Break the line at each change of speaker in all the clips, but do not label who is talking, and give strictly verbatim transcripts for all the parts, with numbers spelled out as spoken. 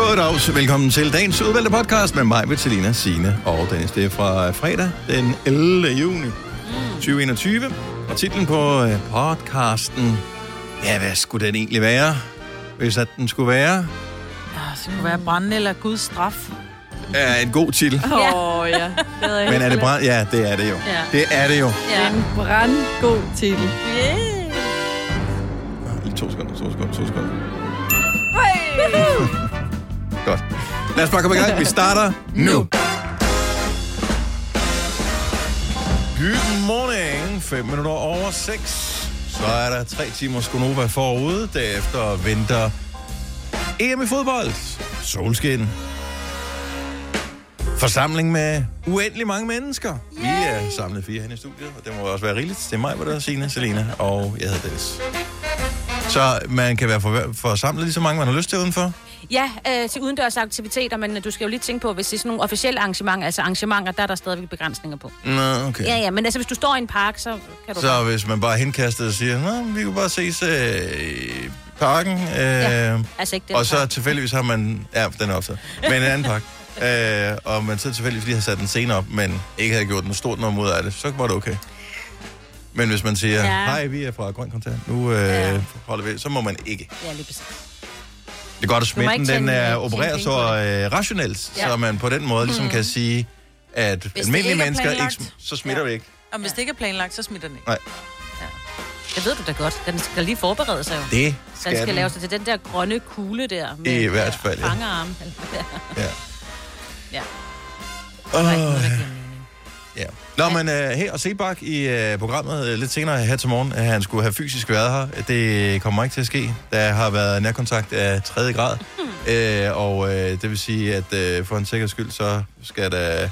Goddags, velkommen til dagens udvalgte podcast med mig, Vitalina, Signe og Dennis. Det er fra fredag den ellevte juni tyve enogtyve. Og titlen på podcasten, ja, hvad skulle den egentlig være, hvis at den skulle være?
Ja, det skulle være brænde eller Guds straf.
Er en god titel.
Åh, oh, ja.
Det Men er det brand? Ja, det er det jo. Ja. Det er det jo.
Ja. En brandgod titel.
Yeah.
Lige to sekunder, to sekunder, to sekunder.
Hey!
Godt. Lad os bare komme i gang. Vi starter nu. Good morning. Fem minutter over seks. Så er der tre timer Skonova forude. Derefter venter E M i fodbold. Solskin. Forsamling med uendelig mange mennesker. Yay. Vi er samlet fire her i studiet, og det må også være rigeligt. Det er mig, hvor der er Signe, Selina, og jeg hedder Dennis. Så man kan være for, forsamlet lige så mange, man har lyst til udenfor?
Ja, øh, til udendørs aktiviteter, men du skal jo lige tænke på, hvis det er sådan nogle officielle arrangementer, altså arrangementer, der er der stadigvæk begrænsninger på.
Nå, okay.
Ja, ja, men altså hvis du står i en park, så kan du...
Så bare... hvis man bare henkastet og siger, nå, vi kan bare ses øh, i parken, øh,
ja, altså ikke den
og så
park.
tilfældigvis har man... Ja, den er optaget. Men en anden park. øh, og man så tilfældigvis lige har sat en scene op, men ikke havde gjort noget stort nummer ud af det, så var det okay. Men hvis man siger, ja. Hej, vi er fra Grøn Kontakt, nu øh, ja. holder vi, så må man ikke.
Ja, lige præcis.
Det er godt, at smitten den er opereret så øh, rationelt, ja. Så man på den måde ligesom mm. kan sige, at hvis almindelige mennesker ikke, så smitter ja. vi ikke.
Og hvis det ikke er planlagt, så smitter den ikke.
Nej.
Ja. Det ved du da godt. Den skal lige forberede sig jo.
Det skal
den. skal
den.
lave sig til den der grønne kugle der. Med
I hvert fald, ja.
Fangerarm.
Ja.
Ja.
Oh. Ja. Nå, men uh, her og Sebak i uh, programmet uh, lidt senere her til morgen, uh, han skulle have fysisk været her. Det kommer ikke til at ske. Der har været nærkontakt af tredje grad. Mm. Uh, og uh, det vil sige, at uh, for en sikkerheds skyld, så skal der...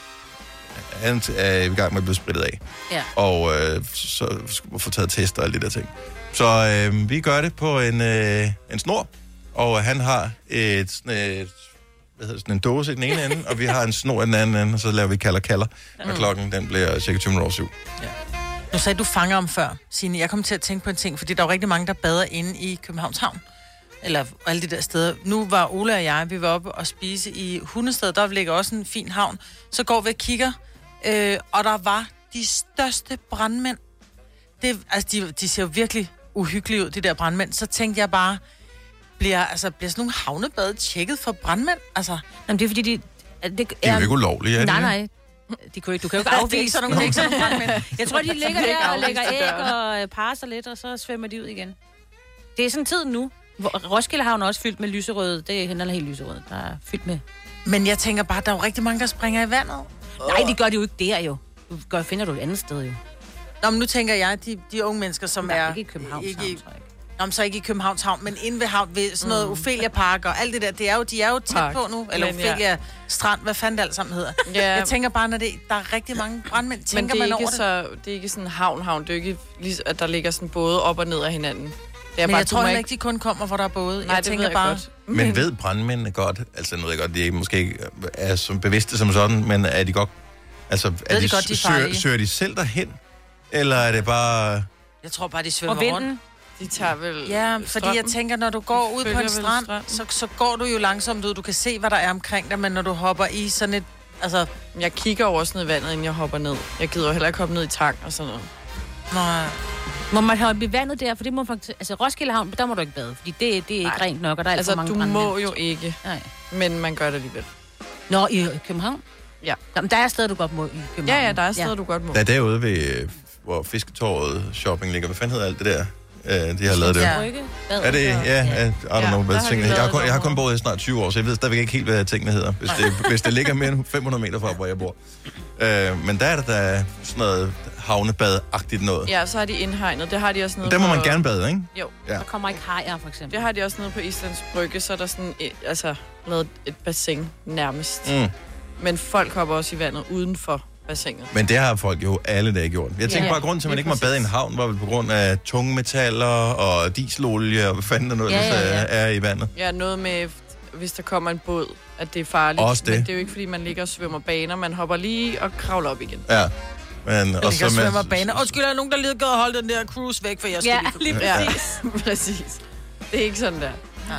Han er i gang med at blive spritet af.
Ja.
Og uh, så skal man få taget tester og alle de der ting. Så uh, vi gør det på en, uh, en snor, og han har et... et hvad hedder sådan en dåse i den ene ende, og vi har en snor i den anden ende, og så laver vi kalder kalder, og klokken den bliver cirka tyve minutter over syv.
Ja. Nu sagde du fanger om før, Signe. Jeg kom til at tænke på en ting, fordi der er jo rigtig mange, der bader inde i Københavns Havn. Eller alle de der steder. Nu var Ola og jeg, vi var oppe og spise i Hundested, der ligger også en fin havn. Så går vi og kigger, øh, og der var de største brandmænd. Det, altså, de, de ser jo virkelig uhyggelige ud, de der brandmænd. Så tænkte jeg bare... Bliver, altså, bliver sådan nogle havnebade tjekket for brandmænd? Altså,
jamen, det er fordi, de... Det,
det er jo ikke ulovligt, er det?
Nej, nej. De kan, du kan jo ikke afvise sådan nogle ikke brandmænd. Jeg tror, de ligger der og lægger æg og parer sig lidt, og så svømmer de ud igen. Det er sådan tid nu. Roskilde Havn er også fyldt med lyserød. Det er helt lyserød. Der er fyldt med...
Men jeg tænker bare, der er jo rigtig mange, der springer i vandet.
Nej, de gør det jo ikke der jo. Du gør, finder du et andet sted jo.
Nå, men nu tænker jeg, de, de unge mennesker, som er...
er ikke i Københavns Havn, tror jeg.
Nå, men så ikke i Københavns Havn, men inde ved havn, ved sådan noget mm. Ophelia Park og alt det der, det er jo, de er jo tæt Park. På nu, eller men, Ophelia ja. Strand, hvad fanden det alt sammen hedder. Ja. Jeg tænker bare, når det, der er rigtig mange brandmænd, tænker man over
så, det. Det er ikke sådan havn-havn, det er ikke, at der ligger sådan både op og ned af hinanden. Det er
men
bare,
jeg tror heller ikke, de kun kommer, hvor der er både.
Nej,
jeg
det
tænker
ved jeg
bare,
godt.
Men ved brandmændene godt, altså nu ved jeg godt, de måske ikke er som bevidste som sådan, men er de godt, altså er de, de, godt, de søger, søger de selv derhen, eller er det bare...
Jeg tror bare, de svømmer rundt.
De tager vel...
Ja, fordi strømmen. Jeg tænker, når du går ud på en strand, så, så går du jo langsomt ud. Du kan se, hvad der er omkring dig, men når du hopper i sådan et... Altså...
Jeg kigger over sådan noget vandet, inden jeg hopper ned. Jeg gider jo heller ikke hoppe ned i tang og sådan noget.
Nej.
Må man hoppe i vandet der? For det må faktisk... Altså, Roskilde Havn, der må du ikke bade, fordi det, det er ikke Nej. Rent nok, og der er altså, mange
du
brandmænd.
må jo ikke, Nej. Men man gør det alligevel.
Nå, i København?
Ja.
Jamen, der er steder, du godt må i København.
Ja, ja, der er steder, ja. Du godt må.
Der er derude ved, hvor Fisketåret shopping ligger. Hvad fanden hedder alt det der? Uh, de har lavet det. Ja. Er det? Ja, ja. I don't know, hvad tingene hedder. Jeg har kun, jeg har kun boet i snart tyve år, så jeg ved stadigvæk ikke helt, hvad tingene hedder, hvis det, hvis det ligger mere end fem hundrede meter fra, hvor jeg bor. Uh, men der er der, der er sådan noget havnebad-agtigt noget.
Ja, så har de indhegnet. Det har de også noget.
Der må man gerne bade, ikke?
Jo.
Ja.
Der kommer ikke hajer, for eksempel.
Det har de også noget på Islands Brygge, så er der sådan et, altså, lavet et bassin nærmest.
Mm.
Men folk hopper også i vandet uden for bassinet.
Men det har folk jo alle dage gjort. Jeg tænker ja, bare, grunden til, at man ikke må bade i en havn, var vel på grund af tunge metaller og dieselolie og hvad fanden der noget, ja, ja, ja. er i vandet.
Ja, noget med, hvis der kommer en båd, at det er farligt.
Også det.
Men det er jo ikke, fordi man ligger og svømmer baner. Man hopper lige og kravler op igen.
Ja. Men,
og så svømmer baner. Og skulle der nogen, der lige gået og holde den der cruise væk, for jeg skulle
ja, lige
præcis. Ja, præcis. Det er ikke sådan der. Ja.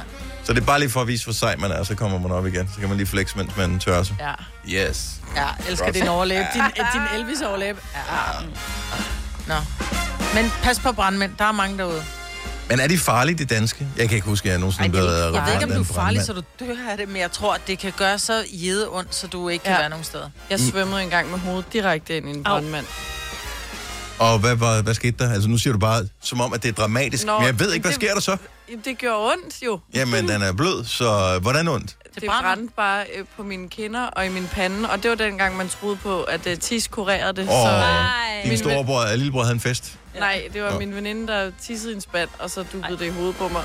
Så det er bare lige for at vise, hvor sej man er, så kommer man op igen. Så kan man lige flexe, mens man tørrer sig.
Ja.
Yes.
Ja, elsker din overlæb. Din, din Elvis-overlæb. Ja. Nå. Men pas på brandmænd. Der er mange derude.
Men er de farlige, de danske? Jeg kan ikke huske, at jeg nogensinde er blevet
Jeg ved ikke, om du er farlig,
brandmand.
så du dør af det, men jeg tror, at det kan gøre så jede ondt, så du ikke kan
Ja.
være nogen steder.
Jeg svømmede en gang med hovedet direkte ind i en brandmand.
Og hvad, hvad, hvad skete der? Altså nu siger du bare, som om, at det er dramatisk.
Nå,
men jeg ved ikke, hvad
det-
sker der så?
Det gjorde ondt jo.
Jamen, den er blød, så hvordan ondt?
Det
brænder.
brændte bare øh, på mine kinder og i min pande, og det var dengang, man troede på, at uh, tis kurerede det.
Åh,
Så,
Nej.
din storebror og lillebror havde en fest.
nej, det var
Nå.
min veninde, der tissede i en spand, og så dubbede det i hovedet på mig.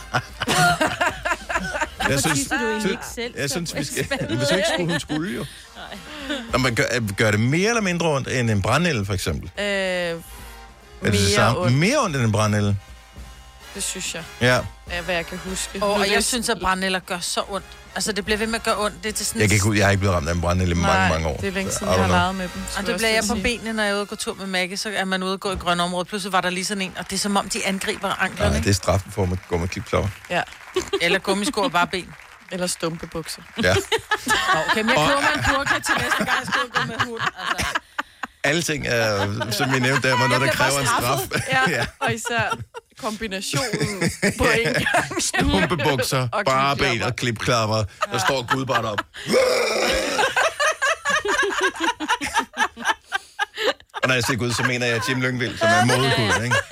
Jeg synes,
tisser du egentlig
sy-
ikke selv,
jeg
så
synes, vi skal,
spændende.
hvis ikke skulle, hun skulle jo. Nå, men gør, gør det mere eller mindre ondt end en brandnælde, for eksempel?
Øh,
Er det det
mere
samme?
ondt,
Mere ondt end en brandnælde?
det synes jeg,
Ja.
er, hvad jeg kan huske.
Og,
Nu
og
er
jeg
det-
synes, at brændenælder gør så ondt. Altså, det bliver ved med at gøre ondt. Det er til sådan
Jeg, kan ikke, ud- jeg har ikke blevet ramt af en brandnælde i mange,
Nej,
mange år.
det er længe
Så
siden,
I don't
jeg har
know.
leget med dem.
Og det bliver jeg på benene, når jeg er ude og gå tur med Maggie, så er man ude og gå i grønne områder. Pludselig var der lige sådan en, og det er som om, de angriber anklerne.
Nej, det er straffen for at gå med klipklapper.
Ja,
Eller gummisko og bare ben.
eller stumpebukser.
Ja.
Okay, men jeg køber mig en burka til næste gang, jeg skal ud og gå med hund. Altså.
Alle ting, er, som vi nævnte, der var noget, der kræver en straf.
Ja,
Ja.
og især kombinationen på en gang.
Stumpebukser,
Og
bare ben
klipklapper.
og klipklapper. Der står Gud bare op. Og når jeg siger Gud, så mener jeg Jim Lyngvild, som er modegud, ikke?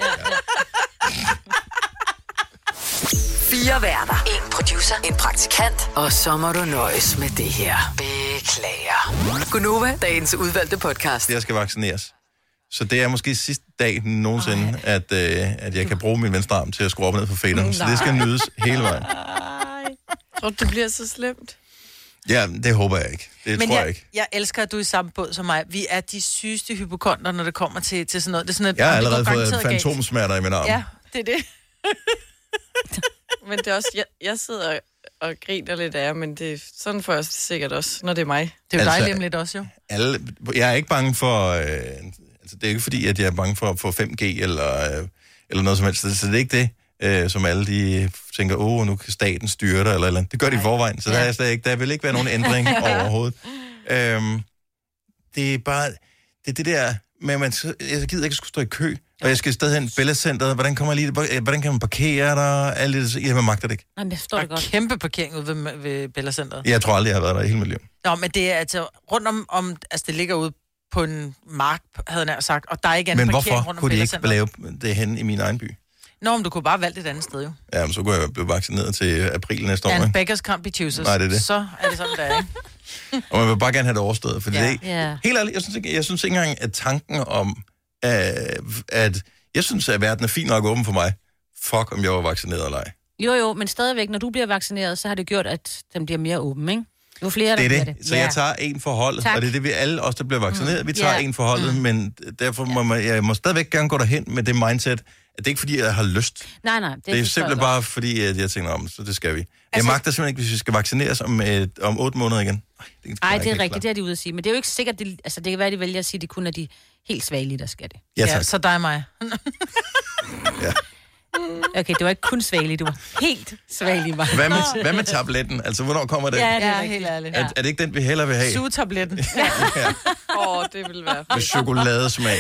Fire værter. En producer. En praktikant. Og så må du nøjes med det her. Beklager. Gunova, dagens udvalgte podcast.
Jeg skal vaccineres. Så det er måske sidste dag nogensinde, at, øh, at jeg kan bruge min venstre arm til at skrue op og ned på fætterne. Så det skal nydes hele vejen.
Tror du, det bliver så slemt?
Ja, det håber jeg ikke. Det
Men
tror jeg
jeg,
ikke.
jeg elsker, at du er i samme båd som mig. Vi er de sygeste hypokonter, når det kommer til, til sådan noget. Det er sådan, at,
Jeg har
om det går
allerede fået
garanteret galt.
fantomsmerter i min arm.
Ja, det er det.
Men det er også, jeg, jeg sidder og griner lidt af jer, men det, sådan får jeg det sikkert også, når det er mig.
Det er jo
Altså,
dig lige om lidt også, jo.
Alle, jeg er ikke bange for... Øh, altså, det er ikke fordi, at jeg er bange for at få fem G eller, øh, eller noget som helst. Så det er ikke det, øh, som alle de tænker, åh, oh, nu kan staten styre dig, eller eller andet. Det gør de i forvejen, så ja. der, er slet ikke, der vil ikke være nogen ændring overhovedet. Øhm, det er bare... Det er det der... Men man, jeg gider ikke skulle stå i kø, og jeg skal stadig hen i Bella Centeret. Hvordan, kommer jeg lige, hvordan kan man parkere der? Alt det, jeg magter det ikke.
Nej, det forstår
Der
jeg
er
godt.
kæmpe parkering ude ved, ved Bella Centeret.
Jeg tror aldrig, jeg har været der i hele mit liv.
Nå, men det er altså rundt om, om... Altså, det ligger ude på en mark, havde jeg nær sagt, og der er ikke anden
Men
parkering
hvorfor
rundt om
kunne de
Bella
ikke
Centeret.
lave det henne i min egen by?
Nå, men du kunne bare have valgt et andet sted, jo.
Jamen, så kunne jeg blive vaccineret til april næste år,
And
ikke?
beggars can't be choosers.
Nej, det er det.
Så er det sådan, der er, ikke?
Og man vil bare gerne have det overstået, for
Ja.
det er ikke...
Ja.
Helt ærligt, jeg synes ikke, jeg synes ikke engang, at tanken om, øh, at... Jeg synes, at verden er fint nok åben for mig. Fuck, om jeg var vaccineret eller ej.
Jo, jo, men stadigvæk, når du bliver vaccineret, så har det gjort, at den bliver mere åben, ikke? Jo flere, der
Det er
bliver
det.
det.
Så jeg tager en for holdet,
Tak.
og det er det, vi alle os, der bliver vaccineret, vi tager
Ja.
en for holdet, men derfor må man, jeg må stadigvæk gerne gå derhen med det mindset, at det er ikke fordi, jeg har lyst.
Nej, nej. Det,
Det er
forstår jeg
simpelthen
godt.
bare fordi, at jeg tænker om, så det skal vi. Jeg
Altså-
magter simpelthen ikke, hvis vi skal vaccineres om, et, om otte måneder igen. Ej, det, kan
Ej,
jeg
det er
ikke
rigtigt, det
klare.
er de ude at sige. Men det er jo ikke sikkert, det, altså det kan være, de vælger at sige, at det kun er de helt svagelige, der skal det.
Ja, tak.
så dig og mig.
Ja.
Okay, det var ikke kun svagelige, du var helt svagelig, var.
Hvad med, hvad med tabletten? Altså, hvornår kommer den?
Ja, det er
Ja,
rigtigt.
helt ærligt.
Er, er det ikke den, vi hellere vil have?
Sugetabletten.
Åh, oh, det ville være
Med
fedt.
chokoladesmag.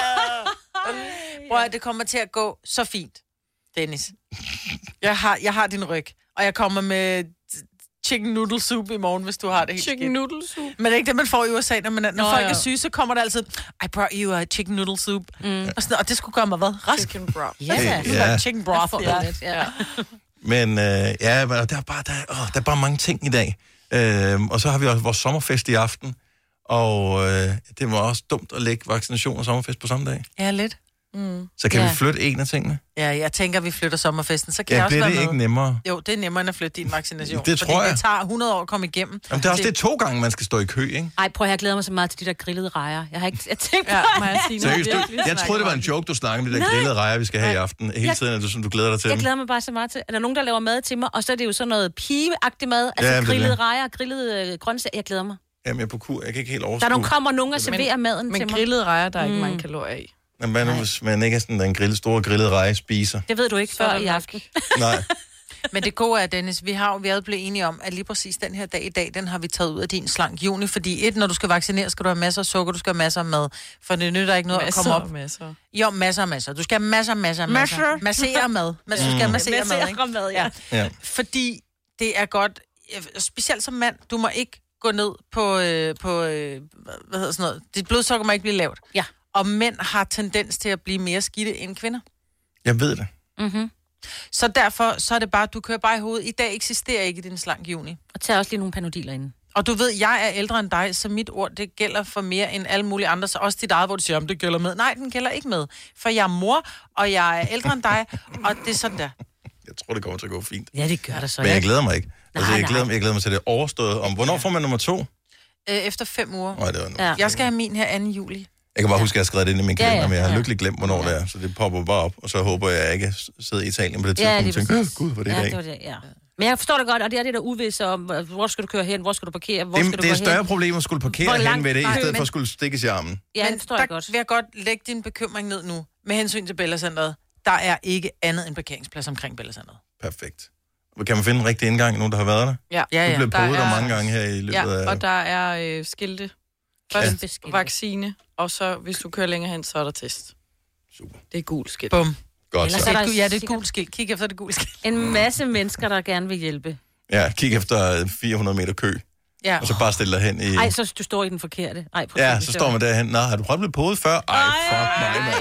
Prøv at det kommer til at gå så fint, Dennis. Jeg har, jeg har din ryg, og jeg kommer med chicken noodle soup i morgen, hvis du har det helt
Chicken
skidt.
noodle soup.
Men det er ikke det, man får i U S A, når, man, når
Nå,
folk
jo.
er syge, så kommer der altid, I brought you a chicken noodle soup. Mm. Og, sådan, og det skulle gøre mig hvad? Rask?
Chicken broth.
Ja,
Ja.
Ja. Chicken broth,
får
ja.
det lidt, ja.
Men øh, ja, men der er, bare, der, er, åh, der er bare mange ting i dag. Øh, og så har vi også vores sommerfest i aften. Og øh, det var også dumt at lægge vaccination og sommerfest på samme dag.
Ja, lidt.
Så kan
Ja.
vi flytte en af tingene.
Ja, jeg tænker, vi flytter sommerfesten, så kan
Ja,
jeg også
bliver
være
det
med.
ikke nemmere?
Jo, det er nemmere end at flytte din vaccination.
Det
fordi
tror jeg.
det tager hundrede år at komme igennem.
Jamen, det er også det er to gange, man skal stå i kø, ikke?
Ej, prøv at jeg glæder mig så meget til de der grillede rejer. Jeg har ikke jeg tænkt på
Ja, må jeg sige
Seriøst, du,
virkelig
jeg
snakke
troede, det var
om
en joke, du snakkede om de der grillede rejer, vi skal have i aften. Hele
Jeg-
tiden er det sådan, du glæder dig til
Jeg
dem.
glæder mig bare så meget til. Er der nogen, der laver mad til mig? Og så er det jo sådan noget pigeagtigt mad. Altså
Ja, det er
grillede
det.
rejer, grillede øh, grøntsager. Jeg glæder mig.
Jamen, jeg er på kur. Jeg kan ikke helt
Der er
overskue.
nogen, kommer nogen og serverer maden
Men
til mig.
grillede rejer, der er ikke mange kalorier i.
Jamen, hvad nu, hvis man ikke er sådan en grillet, store grillede reje spiser?
Det ved du ikke
Så er
før
der
i
nok-
aften.
Nej.
Men det gode er, Dennis, vi har jo været blevet enige om, at lige præcis den her dag i dag, den har vi taget ud af din slank juni, fordi et, når du skal vaccinere, skal du have masser af sukker, du skal have masser af mad, for det nytter ikke noget
masser,
at komme op.
Masser.
Jo, masser og masser. Du skal have masser, masser, masser.
Masser.
Massere mad. Men du skal have massere mad, ikke?
mad, ja.
Ja.
Fordi det er godt, specielt som mand, du må ikke gå ned på, øh, på øh, hvad hedder sådan noget, dit blodsukker må ikke blive lavt.
Ja.
Og mænd har tendens til at blive mere skidte end kvinder.
Jeg ved det.
Mm-hmm.
Så derfor, så er det bare, du kører bare i hovedet. I dag eksisterer ikke din slank juni.
Og tag også lige nogle panodiler inden.
Og du ved, jeg er ældre end dig, så mit ord, det gælder for mere end alle mulige andre. Så også dit eget, hvor du siger, om det gælder med. Nej, den gælder ikke med. For jeg er mor, og jeg er ældre end dig, og det er sådan der.
Jeg tror, det kommer til at gå fint.
Ja, det gør der så.
Men jeg glæder mig ikke.
Nej,
Altså, jeg,
nej.
glæder, jeg glæder mig til det overstået. Om hvornår får man nummer to?
Øh, efter fem uger.
Nej, det var
Ja.
Jeg skal have min her anden juli.
Jeg kan bare huske, at jeg har skrevet det ind i min
Ja,
kalender,
ja,
men jeg har
ja.
lykkeligt glemt, hvornår det er. Så det popper bare op, og så håber jeg, at jeg ikke sidder i Italien på det
Ja,
tidspunkt.
lige
og tænker,
præcis.
"Åh, gud, hvor det er
Ja,
i
det
dag."
var det, ja. Men jeg forstår det godt, og det er det der uvisse om, hvor skal du køre hen, hvor skal du parkere, hvor
Det,
skal du
det er
gå
et større
hen.
problem at skulle
Hvor
parkere hen
langt-
ved det, i
Nej,
stedet
men-
for at skulle stikkes i armen.
Ja,
Men
det forstår
der
jeg godt.
vil jeg godt lægge din bekymring ned nu, med hensyn til Bellacenteret. Der er ikke andet end parkeringsplads omkring Bellacenteret.
Perfekt. Kan man finde en rigtig indgang, nogen der har været der?
Ja,
Ja,
Du
ja.
blev
der
podet der
er-
mange gange her i løbet
ja
af...
og der er øh, skilte. Først
Kæmpe skilte.
vaccine, og så hvis du kører længere hen, så er der test.
Super.
Det er gult skilt.
Bum.
Godt
Ellers
så.
er der
Ja, det er et
sikkert-
gult skilt. Kig efter det gule skilt.
En masse mennesker, der gerne vil hjælpe.
Ja, kig efter fire hundrede meter kø,
Ja.
og så bare stille dig hen i...
Ej, så du står i den forkerte. Ej, prøv
Ja, så står man derhen. Nå, har du prøvet at blive podet før? Ej, fuck mig, mand.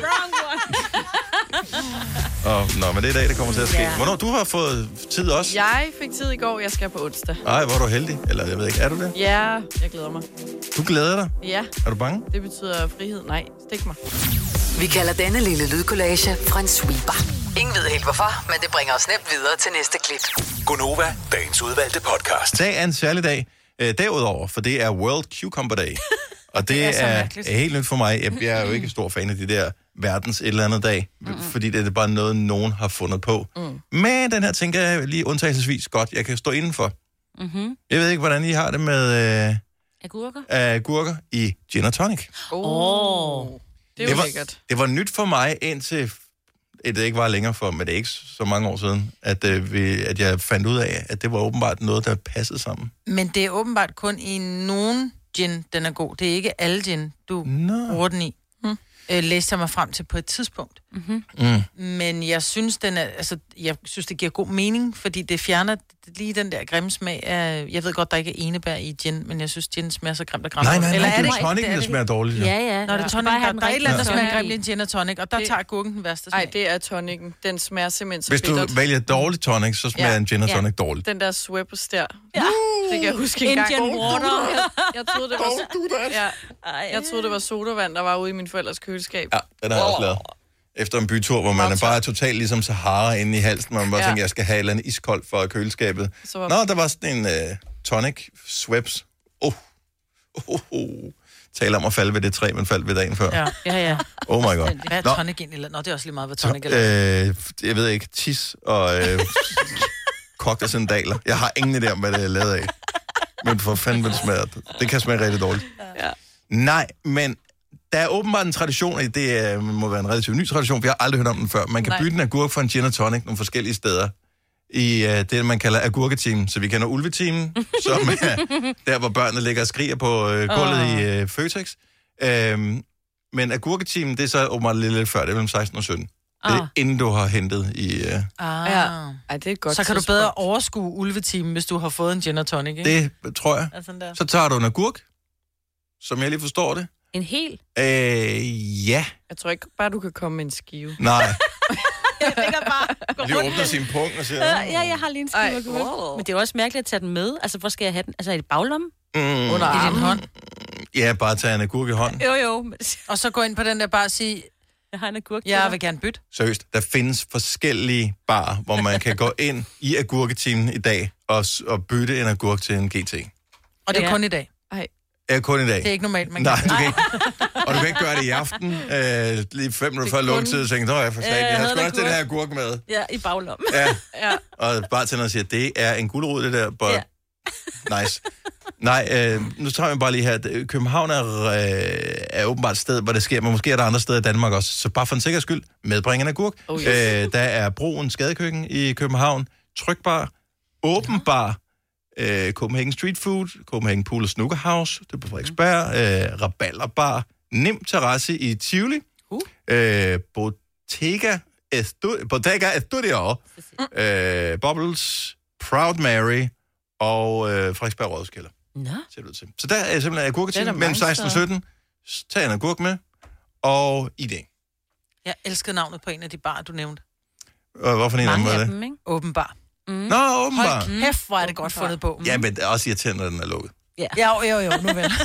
Oh, nå, men det er i dag, det kommer til at ske.
Ja.
Hvornår du har fået tid også?
Jeg fik tid i går, jeg skal på onsdag.
Ej, hvor er du heldig. Eller jeg ved ikke, er du det?
Ja, jeg glæder mig.
Du glæder dig.
Ja,
Er du bange?
det betyder frihed. Nej, stik mig.
Vi kalder denne lille lydkollage en sweeper. Ingen ved helt hvorfor, men det bringer os nemt videre til næste klip.
Gonova, dagens udvalgte podcast.
I dag er en særlig dag. Øh, derudover, for det er World Cucumber Day. Og det,
Det er
det
så
er,
mærkeligt.
er helt nyt for mig. Jeg, jeg er jo ikke stor fan af de der verdens et eller andet dag, mm. fordi det er bare noget, nogen har fundet på. Mm. Men den her tænker jeg lige undtagelsesvis godt, jeg kan stå indenfor.
Mhm.
Jeg ved ikke, hvordan I har det med øh,
Agurker?
agurker i gin og tonic.
Åh,
Åh.
oh, det er
Det
jo
var,
lækkert.
det var nyt for mig indtil, det ikke var længere for, men det er ikke så mange år siden, at, øh, vi, at jeg fandt ud af, at det var åbenbart noget, der passede sammen.
Men det er åbenbart kun i nogen gin, den er god. Det er ikke alle gin, du
Nå.
bruger den i. Hmm. Øh, læste jeg mig frem til på et tidspunkt.
Mm-hmm.
Mm.
Men jeg synes, den er, altså, jeg synes, det giver god mening, fordi det fjerner lige den der grimme smag af... Jeg ved godt, der ikke er enebær i gin, men jeg synes, gin smager så grimt og grimt.
Nej, nej,
Eller
nej,
er
det
det
er
ikke?
tonicen,
Det er
der
det
smager dårligt.
Ja, ja.
Nå, det er
Du
tonic,
bare have
der,
den
der er et eller andet, der
rigtige
smager
smag
grimt i en gin og tonic, og der
Det-
tager agurken den værste smag.
Nej, det er tonicen. Den smager simpelthen så
Hvis du
bittert.
vælger dårlig tonic, så smager
Ja.
en gin og
Ja.
tonic dårligt.
Den der Schweppes der.
Ja.
Det kan jeg huske en gang.
Indian water.
Jeg, jeg troede, det var, ja,
Ej.
jeg troede, det var sodavand, der var ude i min forældres køleskab.
Ja, den har jeg også lavet. Efter en bytur, hvor man er bare totalt ligesom Sahara inde i halsen, hvor man bare ja.
Ja.
tænker, jeg skal have et eller andet iskoldt for køleskabet.
Så var-
Nå, der var sådan en uh, tonic, Schweppes. Oh. Oh, oh. Taler om at falde ved det træ, man faldt ved dagen før.
Ja.
Ja, ja.
Oh my god.
Hvad er
Nå,
tonic egentlig? Nå, det er også lige meget, hvad tonic er.
øh, jeg ved ikke, tis og øh, kogte sandaler. Jeg har ingen idé om, hvad det er lavet af. Men for fanden, det smager. Det kan smage rigtig dårligt.
Ja.
Nej, men der er åbenbart en tradition, og det er, må være en relativt ny tradition, for jeg har aldrig hørt om den før. Man kan
Nej.
bytte en agurk for en gin og tonic nogle forskellige steder i uh, det, man kalder agurketimen. Så vi kender ulvetimen, som er der, hvor børnene ligger og skriger på uh, gulvet oh. i uh, Føtex. Um, men agurketimen, det er så åbenbart lidt, lidt før, det er mellem seksten og sytten. Det er
Ah.
inden du har hentet i... Uh,
Ah.
Ja. Ej, det er et godt
Så kan du
tidspunkt.
bedre overskue ulvetimen, hvis du har fået en gin og tonic, ikke?
det tror jeg.
Er sådan der.
Så tager du en agurk, som jeg lige forstår det.
En hel.
Øh, ja.
Jeg tror ikke bare, du kan komme med en skive.
Nej.
Jeg tænker bare.
Lige åbner sin punkt og siger...
Ja, jeg har lige en
Ej,
skive agurk.
wow.
Men det er også mærkeligt at tage den med. Altså, hvor skal jeg have den? Altså, i et baglomme?
Mm,
Under
I din
armen.
hånd.
ja, bare tage en agurk i hånden.
Jo, jo. Men
Og så gå ind på den der bare og sige,
jeg har en agurk til
jeg
dig.
vil gerne bytte.
Seriøst, der findes forskellige bar, hvor man kan gå ind i agurketimen i dag og, s- og bytte en agurk til en G T.
Og det er
Ja.
kun i dag.
Ej,
Er kun i dag.
Det er ikke normalt, man
Nej,
kan.
du kan ikke. Og du kan ikke gøre det i aften, øh, lige fem minutter før
kun-
lukketid, og tænke, nå, jeg forstår
Ja,
ikke,
jeg
jeg har
havde
sgu
en
også den
agurk.
her agurk med.
Ja, i baglommen.
Ja,
ja.
og bare til at sige, det er en gulerod, det der, but
Ja.
nice. Nej, øh, nu tager vi bare lige her, at København er, øh, er åbenbart et sted, hvor det sker, men måske er der andre steder i Danmark også, så bare for en sikkerheds skyld, medbring en agurk.
Oh, yes.
øh, der er Broen Skadekøkken i København, Trykbar, Åbenbar, øh, Copenhagen Street Food, Copenhagen Pool og Snooker House, det er på Frederiksberg, øh, Rabalderbar, Nem Terrasse i Tivoli, uh. øh, Bottega, Estu- Bottega Estudio, øh, Bubbles, Proud Mary og øh, Frederiksberg Rådhuskælder.
Nå.
Ser det ud til. Så der er simpelthen agurker til mellem seksten og sytten. Tag en agurk med, og I D.
Jeg elskede navnet på en af de barer, du nævnte.
Og hvorfor en af dem var det?
Dem, ikke?
Åbenbar.
Mm. Nå, åbenbar.
Hold kæft, hvor er det godt fundet på.
Ja, men det er også irriterende, når den er lukket.
Ja. Jo, jo, jo, nu vel.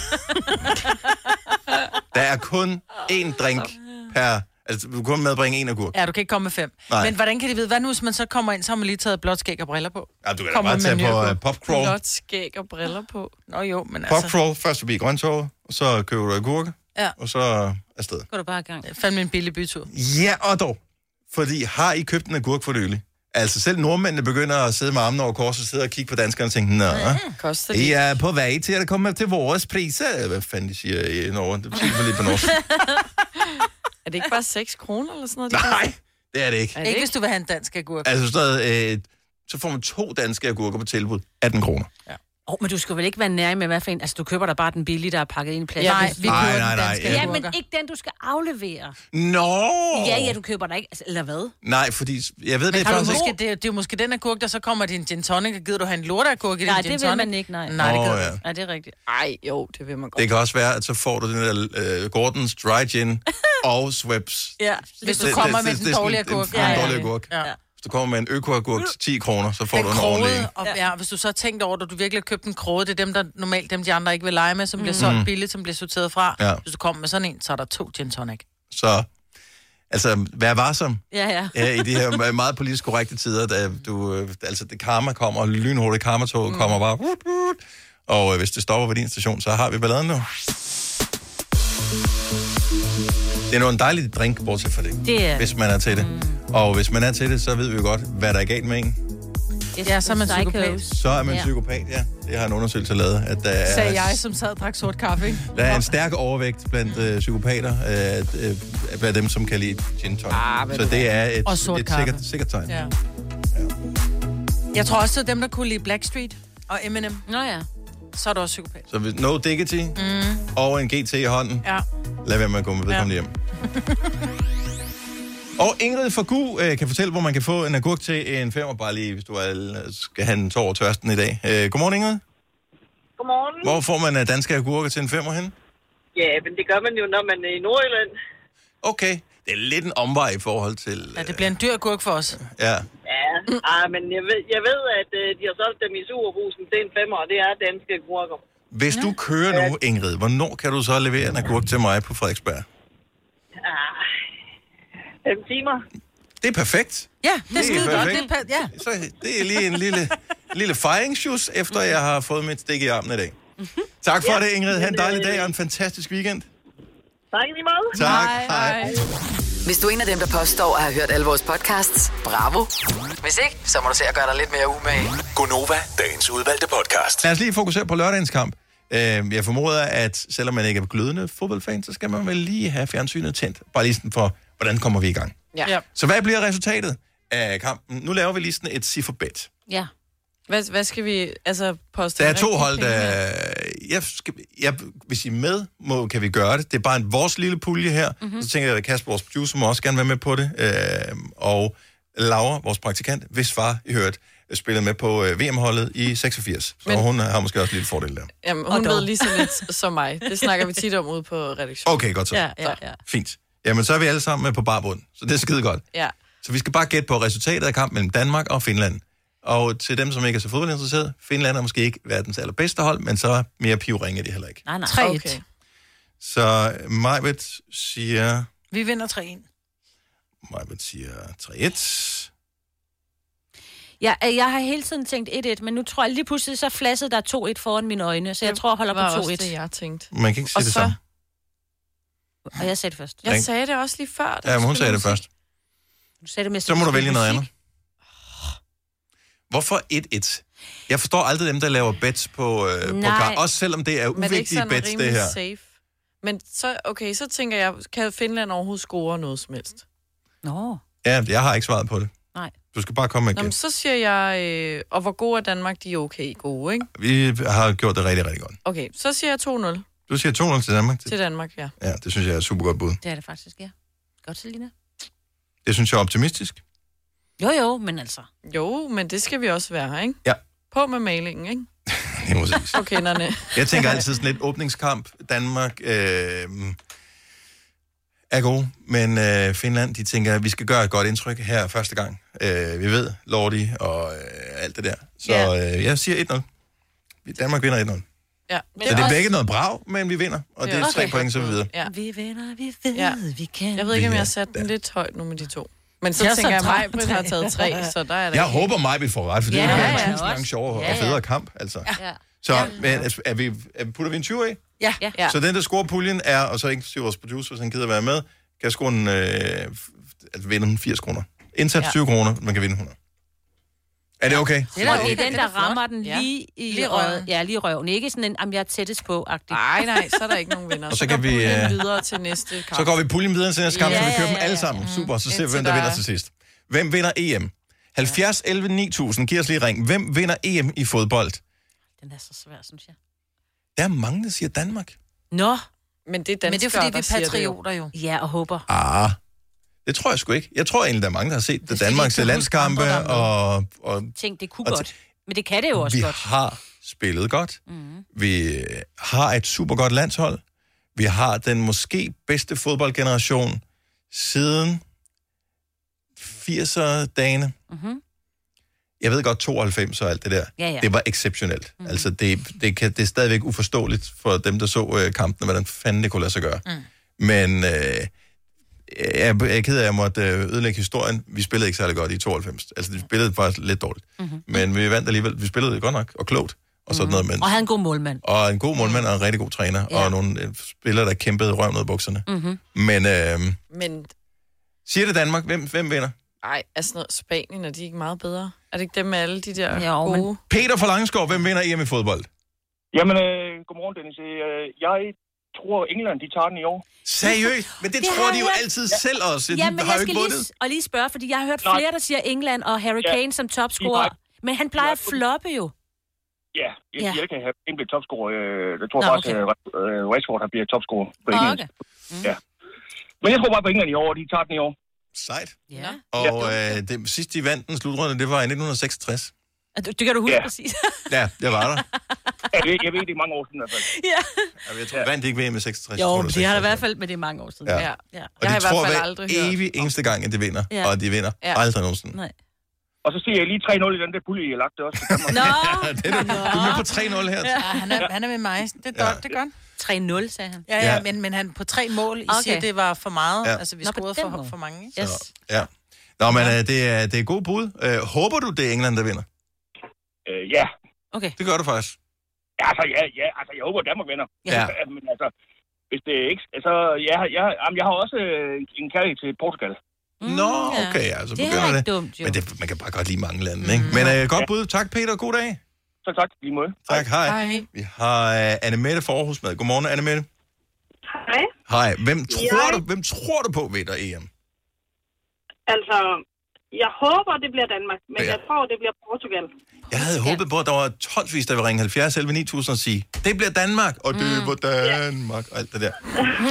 Der er kun én drink per... Altså, du kan kun medbringe en agurk.
Ja, du kan ikke komme med fem. Nej. Men hvordan kan de vide, hvad nu, hvis man så kommer ind, så har man lige taget blåt skæg og briller på?
Ja, du kan da bare tage på uh, popcrawl.
Blåt skæg og briller på.
Nå jo, men altså...
Popcrawl, først forbi grønttorvet, og så køber du agurke,
ja.
Og så afsted.
Går du bare i gang.
Det er fandme en billig bytur.
Ja, og dog. Fordi har I købt en agurk for nylig? Altså selv nordmændene begynder at sidde med armene over kors og sidde og kigge på danskerne og tænke, nå,
koster
I er på vej til at komme til vores priser. Hvad fanden de siger i Norge? Det betyder lidt på norsk.
Er det ikke bare seks kroner eller sådan noget?
Nej, det er det ikke.
Er det ikke, hvis du vil have en dansk agurk.
Altså stadig, øh, så får man to danske agurker på tilbud. atten kroner.
Ja.
Åh, oh, men du skal vel ikke være nær med, hvad for en... Altså, du køber da bare den billige, der er pakket ind i plastik.
Nej, vi køber
nej,
den
nej,
danske
nej, ja.
Ja,
agurker.
men ikke den, du skal aflevere.
Nå!
Ja, ja, du køber der ikke. Altså, eller hvad?
Nej, fordi jeg ved
men
det
har du
faktisk
måske,
ikke.
det, er, det er jo måske den agurk, der så kommer din gin tonic, og gider du have en lorteagurk i din
Nej,
gin
det
tonic?
vil man ikke, nej.
Nej, det
Åh,
gider
ja.
du.
Nej, det er rigtigt.
Ej, jo, det vil man godt.
Det kan også være, at så får du den der uh, Gordons Dry Gin og Schweppes.
Ja, hvis du
Det-
kommer
det-
med
det-
den
det er
dårlige
sådan
agurk.
en- en dårlig agurk.
Ja.
Hvis du kommer med en økoagurk til ti kroner, så får
Den
du en ordentlig en.
krogede, og ja, hvis du så har tænkt over, at du virkelig har købt en kroge, det er dem, der normalt dem, de andre ikke vil lege med, som bliver solgt billigt, som bliver sorteret fra.
Ja.
Hvis du kommer med sådan en, så er der to gin tonic.
Så, altså, vær varsom
Ja, ja.
ja, i de her meget politisk korrekte tider, da du, øh, altså, det karma kommer, og lynhurtigt karmatoget mm. kommer bare, wut, wut, og øh, hvis det stopper ved din station, så har vi balladen nu. Det er nu en dejlig drink, bortset fra det,
Det er-
hvis man er til det. Mm. Og hvis man er til det, så ved vi jo godt, hvad der er galt med en.
Ja, så er man psykopat.
Så er man
Ja.
psykopat, ja. Det har en undersøgelse lavet, at der er,
Sagde jeg, som sad og drak sort kaffe, ikke?
der er en stærk overvægt blandt øh, psykopater, øh, øh, blandt dem, som kan lide gin tonic.
Ah,
så det er et,
Og sort
et
kaffe.
sikkert, sikkert tegn.
Ja. Jeg tror også, det er dem, der kunne lide Blackstreet og Eminem.
Nå ja.
Så er du også psykopat.
Så hvis no diggity mm. og en G T i hånden,
Ja.
lad være med at gå med vedkommende
Ja.
hjem. Og Ingrid fra Gu øh, kan fortælle, hvor man kan få en agurk til en femmer, bare lige, hvis du er, skal have en tår over tørsten i dag. Øh, godmorgen, Ingrid.
Godmorgen.
Hvor får man øh, danske agurker til en femmer hen?
Ja, men det gør man jo, når man er i Nordjylland.
Okay. Det er lidt en omvej i forhold til...
Ja, det bliver en dyr agurk for os.
Ja.
Ja, ah, men jeg ved, jeg ved at uh, de har solgt dem i Superbrusen til en femmer, og det er danske agurker.
Hvis du kører nu, Ingrid, hvornår kan du så levere en agurk til mig på Frederiksberg?
Ah, fem timer.
Det er perfekt.
Ja, det er skide godt. Det
perfekt.
er, pa- ja.
Så det er lige en lille, lille fejringshus, efter jeg har fået mit stik i armen i dag. Tak for
Ja.
det, Ingrid. Ha' en dejlig dag og en fantastisk weekend.
Tak lige meget.
Tak.
Hej.
Hvis du er en af dem, der påstår at have hørt alle vores podcasts, bravo. Hvis ikke, så må du se at gøre dig lidt mere umage.
Gonova, dagens udvalgte podcast.
Lad os lige fokusere på lørdagens kamp. Øh, Jeg formoder, at selvom man ikke er glødende fodboldfan, så skal man vel lige have fjernsynet tændt. Bare lige sådan for, hvordan kommer vi i gang.
Ja.
Ja.
Så hvad bliver resultatet af kampen? Nu laver vi lige sådan et cifferbet.
Ja.
Hvad, hvad skal vi altså poste?
Der er to
rigtige
hold,
penge
der...
her?
Jeg skal, jeg, hvis I er med, må, kan vi gøre det. Det er bare en, vores lille pulje her. Mm-hmm. Så tænker jeg, at Kasper, vores producer, må også gerne være med på det. Øh, og Laura, vores praktikant, hvis far, I hørt, spillede med på øh, V M-holdet i seksogfirs. Så
Men-
hun har måske også lidt fordel der.
Jamen,
Og
hun
dog.
ved lige så lidt som mig. Det snakker vi tit om ude på redaktionen.
Okay, godt så.
Ja, ja, ja.
Fint. Jamen, så er vi alle sammen med på barbund. Så det er skide godt.
Ja.
Så vi skal bare gætte på resultatet af kampen mellem Danmark og Finland. Og til dem, som ikke er så fodboldinteresseret, Finland er måske ikke verdens allerbedste hold, men så mere pivringe de heller ikke.
Nej, nej.
tre et.
Okay.
Så Majbet siger...
Vi vinder tre en.
Majbet siger tre et.
Ja, jeg har hele tiden tænkt et et, men nu tror jeg lige pludselig, så flassede der to et foran mine øjne, så jeg tror, jeg holder
Det var
på to
også
et.
det, jeg tænkte.
Man kan ikke sige
Og
det
så-
samme.
Og jeg sagde det først.
Jeg
Ikke?
sagde det også lige før. da
Ja,
vi
men hun
spillede
sagde det
musik.
først.
Du sagde det med
Så må du vælge noget
musik.
andet. Hvorfor et et? Jeg forstår aldrig dem, der laver bets på, øh, på
Nej.
kamp. Også selvom det er
Men det er ikke
uvigtige
sådan
bets, det
rimelig
her.
safe. Men så, okay, så tænker jeg, kan Finland overhovedet score noget som helst?
Nå.
Ja, jeg har ikke svaret på det.
Nej.
Du skal bare komme med
Nå,
igen.
men så siger jeg, øh, og hvor god er Danmark, de er okay gode, ikke?
Vi har gjort det rigtig, rigtig godt.
Okay, så siger jeg to nul
Du siger to nul til Danmark?
til Danmark, ja.
Ja, det synes jeg er et super godt bud.
Det er det faktisk, ja. Godt, Selina.
Det synes jeg er optimistisk.
Jo, jo, men altså.
Jo, men det skal vi også være, ikke?
Ja.
På med malingen, ikke?
Det er præcis.
På kenderne.
Jeg tænker altid sådan lidt åbningskamp. Danmark øh, er god, men øh, Finland, de tænker, at vi skal gøre et godt indtryk her første gang. Øh, vi ved, Lordi og øh, alt det der. Så øh, jeg siger et nul. Danmark vinder et nul.
Ja.
Så det er
også...
begge noget brav, men vi vinder. Og det er
Okay.
tre point, så vi videre.
Ja.
Vi vinder, vi ved,
Ja.
vi kan.
Jeg ved ikke, om
Vi
jeg
er
har sat den
der.
lidt højt nu med de to. Men så
Jeg
tænker jeg,
så
at
tre.
mig har taget tre, så der er det
Jeg
ikke.
håber mig, vi får ret, for det
Ja,
er
ja,
en
ja,
tusind gange
også.
sjovere
Ja,
og
ja.
federe kamp. Altså.
Ja.
Så men, er, er, vi, er vi putter vi en tyver i?
Ja.
Ja.
Ja.
Så den, der scorer puljen, er, og så ikke siger vores producer, hvis han gider være med, kan score en, øh, f- altså vinde firs kroner. Indsat
Ja.
tyve kroner, man kan vinde hundrede. Er det okay?
Det er,
okay.
okay. den,
Det er
der
flot.
rammer den
Ja.
lige i
Lige
røven.
røven.
Ja, lige i røven. Ikke sådan en, om jeg er tættest på-agtig.
Nej, nej, så er der ikke nogen vinder.
Og så
går
kan vi,
puljen
øh,
videre til næste kamp.
Så går vi puljen videre til næste kamp,
Ja,
så vi kører
ja,
dem
ja,
alle
ja.
sammen. Super, så ser vi,
Indtil
hvem der
der
vinder
er-
til sidst. Hvem vinder E M? halvfjerds elleve ni tusind, giv os lige ring. Hvem vinder E M i fodbold?
Den er så svær, synes jeg.
Der er mange, der siger Danmark.
Nå.
Men det er danskere,
Men det er fordi, vi
der
er
siger det jo.
patrioter jo.
Ja, og håber.
Ah, det tror jeg sgu ikke. Jeg tror egentlig, der er mange, der har set det
fordi,
Danmarks
de ikke kan huske
landskampe,
andre, der er
og, og
Tænk, det kunne
Og
godt. Men det kan det jo også
vi
godt.
har spillet godt. Mm. Vi øh, har et super godt landshold. Vi har den måske bedste fodboldgeneration siden firser-dagene.
Mm-hmm.
Jeg ved godt, tooghalvfems og alt det der.
Ja, ja.
Det var exceptionelt. Mm. Altså, det, det, kan, det er stadigvæk uforståeligt for dem, der så øh, kampene, hvordan fanden det kunne lade sig gøre. Mm. Men øh, jeg, jeg er ked af, at jeg måtte øh, ødelægge historien. Vi spillede ikke særlig godt i tooghalvfems. Altså, vi spillede faktisk lidt dårligt. Mm-hmm. Men vi vandt alligevel. Vi spillede det godt nok og klogt. Og sådan noget, men,
Og han er en god målmand.
og en god målmand og en rigtig god træner.
Ja.
Og nogle øh, spillere, der kæmpede røven ud af bukserne.
Mm-hmm.
Men øh,
Men
siger det Danmark, hvem, hvem vinder?
ej, er sådan noget Spanien, er de ikke meget bedre? Er det ikke dem med alle de der
Jo, men-
gode?
Peter fra Langskov, hvem vinder E M i fodbold?
Jamen, øh, godmorgen, Dennis. Øh, jeg tror, England, de tager den i år.
Seriøst? Men det,
Det
tror
har
de
jeg
jo
hørt.
altid selv også. De
Ja, men
har
jeg
jo
skal
ikke vundet.
lige, og lige spørge, fordi jeg har hørt
Nej.
flere, der siger England og Harry
Ja.
Kane som topscorer.
De
Men han plejer at floppe jo.
Ja, jeg,
Ja.
ja. jeg kan have en blive topscorer. Øh, jeg tror
Nå,
faktisk,
okay.
at øh, Rashford har bliver topscorer på
Nå,
England.
okay.
Ja. Men jeg tror bare på England i år, de tager den i år.
Sejt.
Ja.
Og øh, det sidste, de vandt den slutrunde, det var i nitten seksogtres.
Det, det kan du huske
Ja.
præcis.
Ja, det var der.
Jeg ved, jeg ved det er mange år siden i hvert fald.
ja.
Ja, jeg tror, vandt de ikke V M i seksogtres. Jeg
Jo,
tror,
men
var
det har der i
seksogtres.
hvert fald, men det er mange år siden.
Ja.
Ja.
Ja.
Og
Jeg
de
har i hvert
tror
fald
hver
aldrig hørt
evig eneste gang, at de vinder.
Ja.
Og de vinder
Ja.
aldrig nogensinde.
Nej.
Og så siger jeg lige tre nul i den der pulje, jeg lagt det også til Danmark.
Nå,
det er du, du er med på tre nul her.
Ja, han er, han er med mig. Det er
Ja.
godt, det er godt.
tre nul, sagde han.
Ja, ja,
Ja.
men, men han på tre mål, I
Okay.
siger, det var for meget.
Ja.
Altså, vi
Nå, på
scorede
den
for,
måde.
for mange, ikke?
Yes.
Så, ja. Nå, men øh, det, er, det er god bud. Øh, håber du, det er England, der vinder?
Øh, ja.
Okay.
Det gør du faktisk.
Ja, altså, ja, ja, altså, jeg håber, Danmark vinder.
Ja.
Men altså, hvis det ikke... Altså, jeg, jeg, jamen, jeg har også øh, en kærlighed til Portugal.
Mm,
Nå,
ja.
okay, ja, så
Det er
begynder
ikke
det.
dumt, jo.
Men det, man kan bare godt lide mange lande, ikke? Men øh, godt bud. Tak, Peter. God dag.
Så tak, lige måde.
Tak, hej.
Hej.
Vi har uh, Annemette fra Aarhus med. Godmorgen, Annemette.
Hej.
Hej. Hvem tror,
Jeg-
du, hvem tror du på vinder E M?
Altså, jeg håber, det bliver Danmark, men
Ja.
ja. jeg tror, det bliver Portugal.
Jeg havde håbet på, at der var tonsvis, der ville ringe halvfjerds elleve ni tusind og sige, det bliver Danmark, og det
Mm.
bliver Danmark, og alt det der.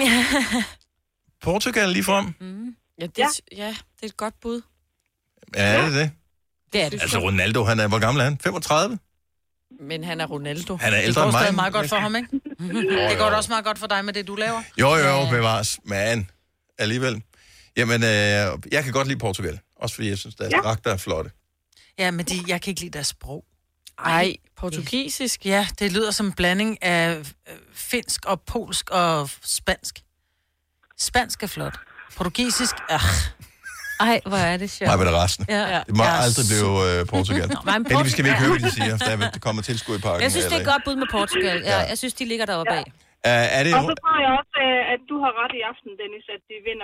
Portugal lige frem.
Ja, det, er, ja, det er et godt bud.
Ja, er det det?
Det er det.
Altså Ronaldo, han er, hvor gammel er han? femogtredive?
Men han er Ronaldo.
Han er
Det
ældre
går
end mig.
stadig meget godt for ham, ikke? Det går da også meget godt for dig med det, du laver.
Jo, jo, bevares. Men alligevel. Jamen, øh, jeg kan godt lide Portugal. Også fordi jeg synes, deres
Ja.
dragter er flotte.
Ja, men de, jeg kan ikke lide deres sprog.
Ej, portugisisk.
Ja, det lyder som en blanding af øh, finsk og polsk og spansk. Spansk er flot. Portugisisk, øh.
Ej, hvor er det sjovt.
Mig ved det resten.
Ja.
Det må
Ja,
aldrig blive øh, Portugal.
Nå, men
Heldigvis skal vi ikke høre,
Portugal-
hvad de siger, for der vil- kommer tilskud i parken.
Jeg synes, det er
eller
et godt bud med Portugal. Ja, jeg synes, de ligger deroppe af.
ikke. Uh, er det...
Og så tror jeg også, øh, at du har ret i aften, Dennis, at de vinder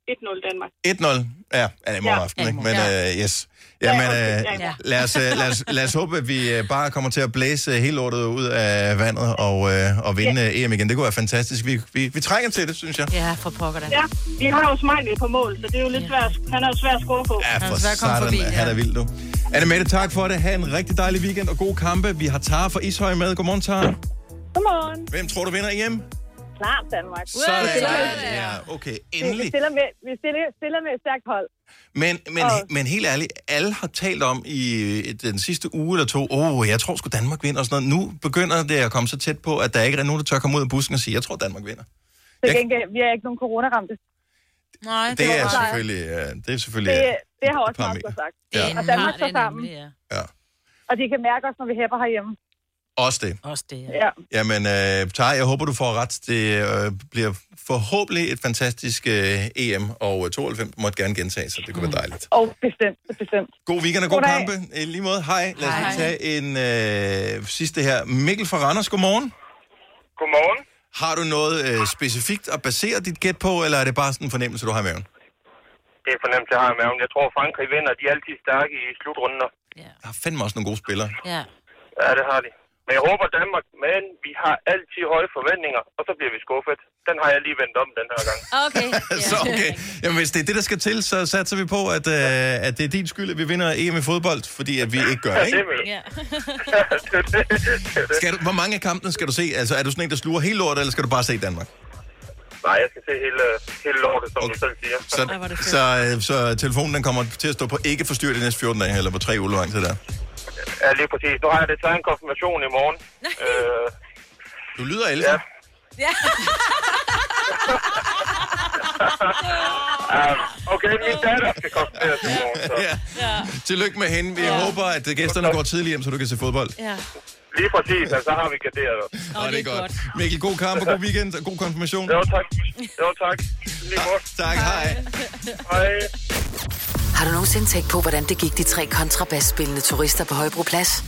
et nul Danmark.
et nul, ja, ja i morgen
Ja.
aften, ikke?
Ja, i
Men
morgen.
uh, yes. Jamen,
Ja, okay.
øh,
Ja, ja.
lad, os, øh, lad, os, lad os håbe, at vi øh, bare kommer til at blæse hele lortet ud af vandet og, øh, og vinde ja. E M igen. Det kunne være fantastisk. Vi, vi, vi trænger til det, synes jeg.
Ja, for pokker da.
Ja, vi har jo Smiley på mål, så det er jo lidt svært. Han er jo svær at score på.
Ja, for
er svær at komme
satan,
forbi,
han
ja.
er vild, du. Anne-Mette, tak for det. Ha' en rigtig dejlig weekend og gode kampe. Vi har Tara fra Ishøj med. Godmorgen, Tara.
Godmorgen.
Hvem tror du vinder E M?
Klart Danmark.
Sådan. Ja, okay,
Vi
endelig.
stiller med, vi stiller, stiller med et stærkt hold.
Men, men, men helt ærligt, alle har talt om i den sidste uge eller to, åh, oh, jeg tror sgu Danmark vinder og sådan noget. Nu begynder det at komme så tæt på, at der ikke er nogen, der tør komme ud af busken og sige, jeg tror Danmark vinder.
Til
Jeg-
gengæld, vi er ikke nogen coronaramte.
Nej, det,
Det
var
er
bare-
selvfølgelig, ja, det er selvfølgelig
Det, det har også
par
meget
meter.
sagt.
Ja.
Og Danmark står sammen,
Nemlig, ja.
Ja,
og de kan mærke os, når vi hæpper herhjemme.
også det.
Også det, ja.
Ja.
Jamen, øh, Tara, jeg håber, du får ret. Det øh, bliver forhåbentlig et fantastisk øh, E M, og øh, tooghalvfems måtte gerne gentage sig. Det kunne være dejligt.
Og bestemt, bestemt.
God weekend og god
Goddag.
kampe. I lige måde, hej. Lad os lige tage en øh, sidste her. Mikkel fra Randers, godmorgen.
Godmorgen.
Har du noget øh, specifikt at basere dit gæt på, eller er det bare sådan en fornemmelse, du har i maven?
Det er fornemt, jeg har i maven. Jeg tror, Frankrig vinder. De er altid stærke i slutrunder.
Der er fandme også nogle gode spillere.
Ja.
Ja, det har de. Men jeg håber Danmark, men vi har altid høje forventninger, og så bliver vi skuffet. Den har jeg lige vendt om den her gang.
Okay.
Så okay. Jamen, hvis det er det, der skal til, så satser vi på, at, øh, at det er din skyld, at vi vinder E M i fodbold, fordi at vi ikke gør det,
Ja, det
ikke?
vil.
Ja.
det er det. Det er det.
Skal du, hvor mange af kampene skal du se? Altså, er du sådan en, der sluger hele lortet, eller skal du bare se Danmark?
Nej, jeg skal se hele, hele lortet, som
Okay.
du selv siger.
Så,
Ej, hvor er det fedt.
så, øh, så telefonen den kommer til at stå på ikke forstyrret de næste fjorten dage, eller på tre uger lang tid der.
Ja, lige præcis. Nu har jeg det taget en konfirmation i morgen. Øh,
Du lyder ældre.
ja.
Ja.
Um, okay, min datter skal konfirmeres i morgen, så
Ja. Ja. Tillykke med hende. Vi ja. håber, at gæsterne går tidligt hjem, så du kan se fodbold.
Ja.
lige præcis, altså, så har vi garderet os.
Nå, det er godt. Mikkel, god kamp og god weekend og god konfirmation.
Jo, tak. Jo, tak. Lige måde.
Tak, hej.
Hej.
Har du nogensinde tænkt på, hvordan det gik de tre kontrabasspillende turister på Højbroplads?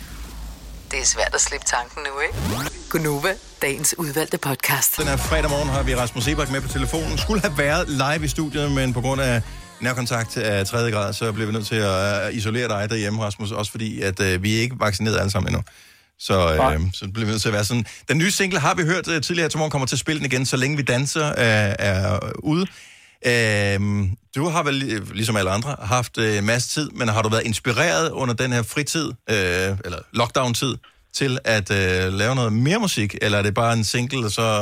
Det er svært at slippe tanken nu, ikke? Gunova, dagens udvalgte podcast.
Den her fredag morgen har vi Rasmus Sebak med på telefonen. Skulle have været live i studiet, men på grund af nærkontakt af tredje grad, så bliver vi nødt til at isolere dig derhjemme, Rasmus. Også fordi, at øh, vi er ikke vaccineret alle sammen endnu. Så, øh, så bliver vi nødt til at være sådan. Den nye single har vi hørt øh, tidligere til morgen, kommer til at spille den igen, Så længe vi danser øh, er ude. Øh, du har vel, ligesom alle andre, haft øh, en masse tid, men har du været inspireret under den her fritid, øh, eller lockdown-tid, til at øh, lave noget mere musik, eller er det bare en single, og så,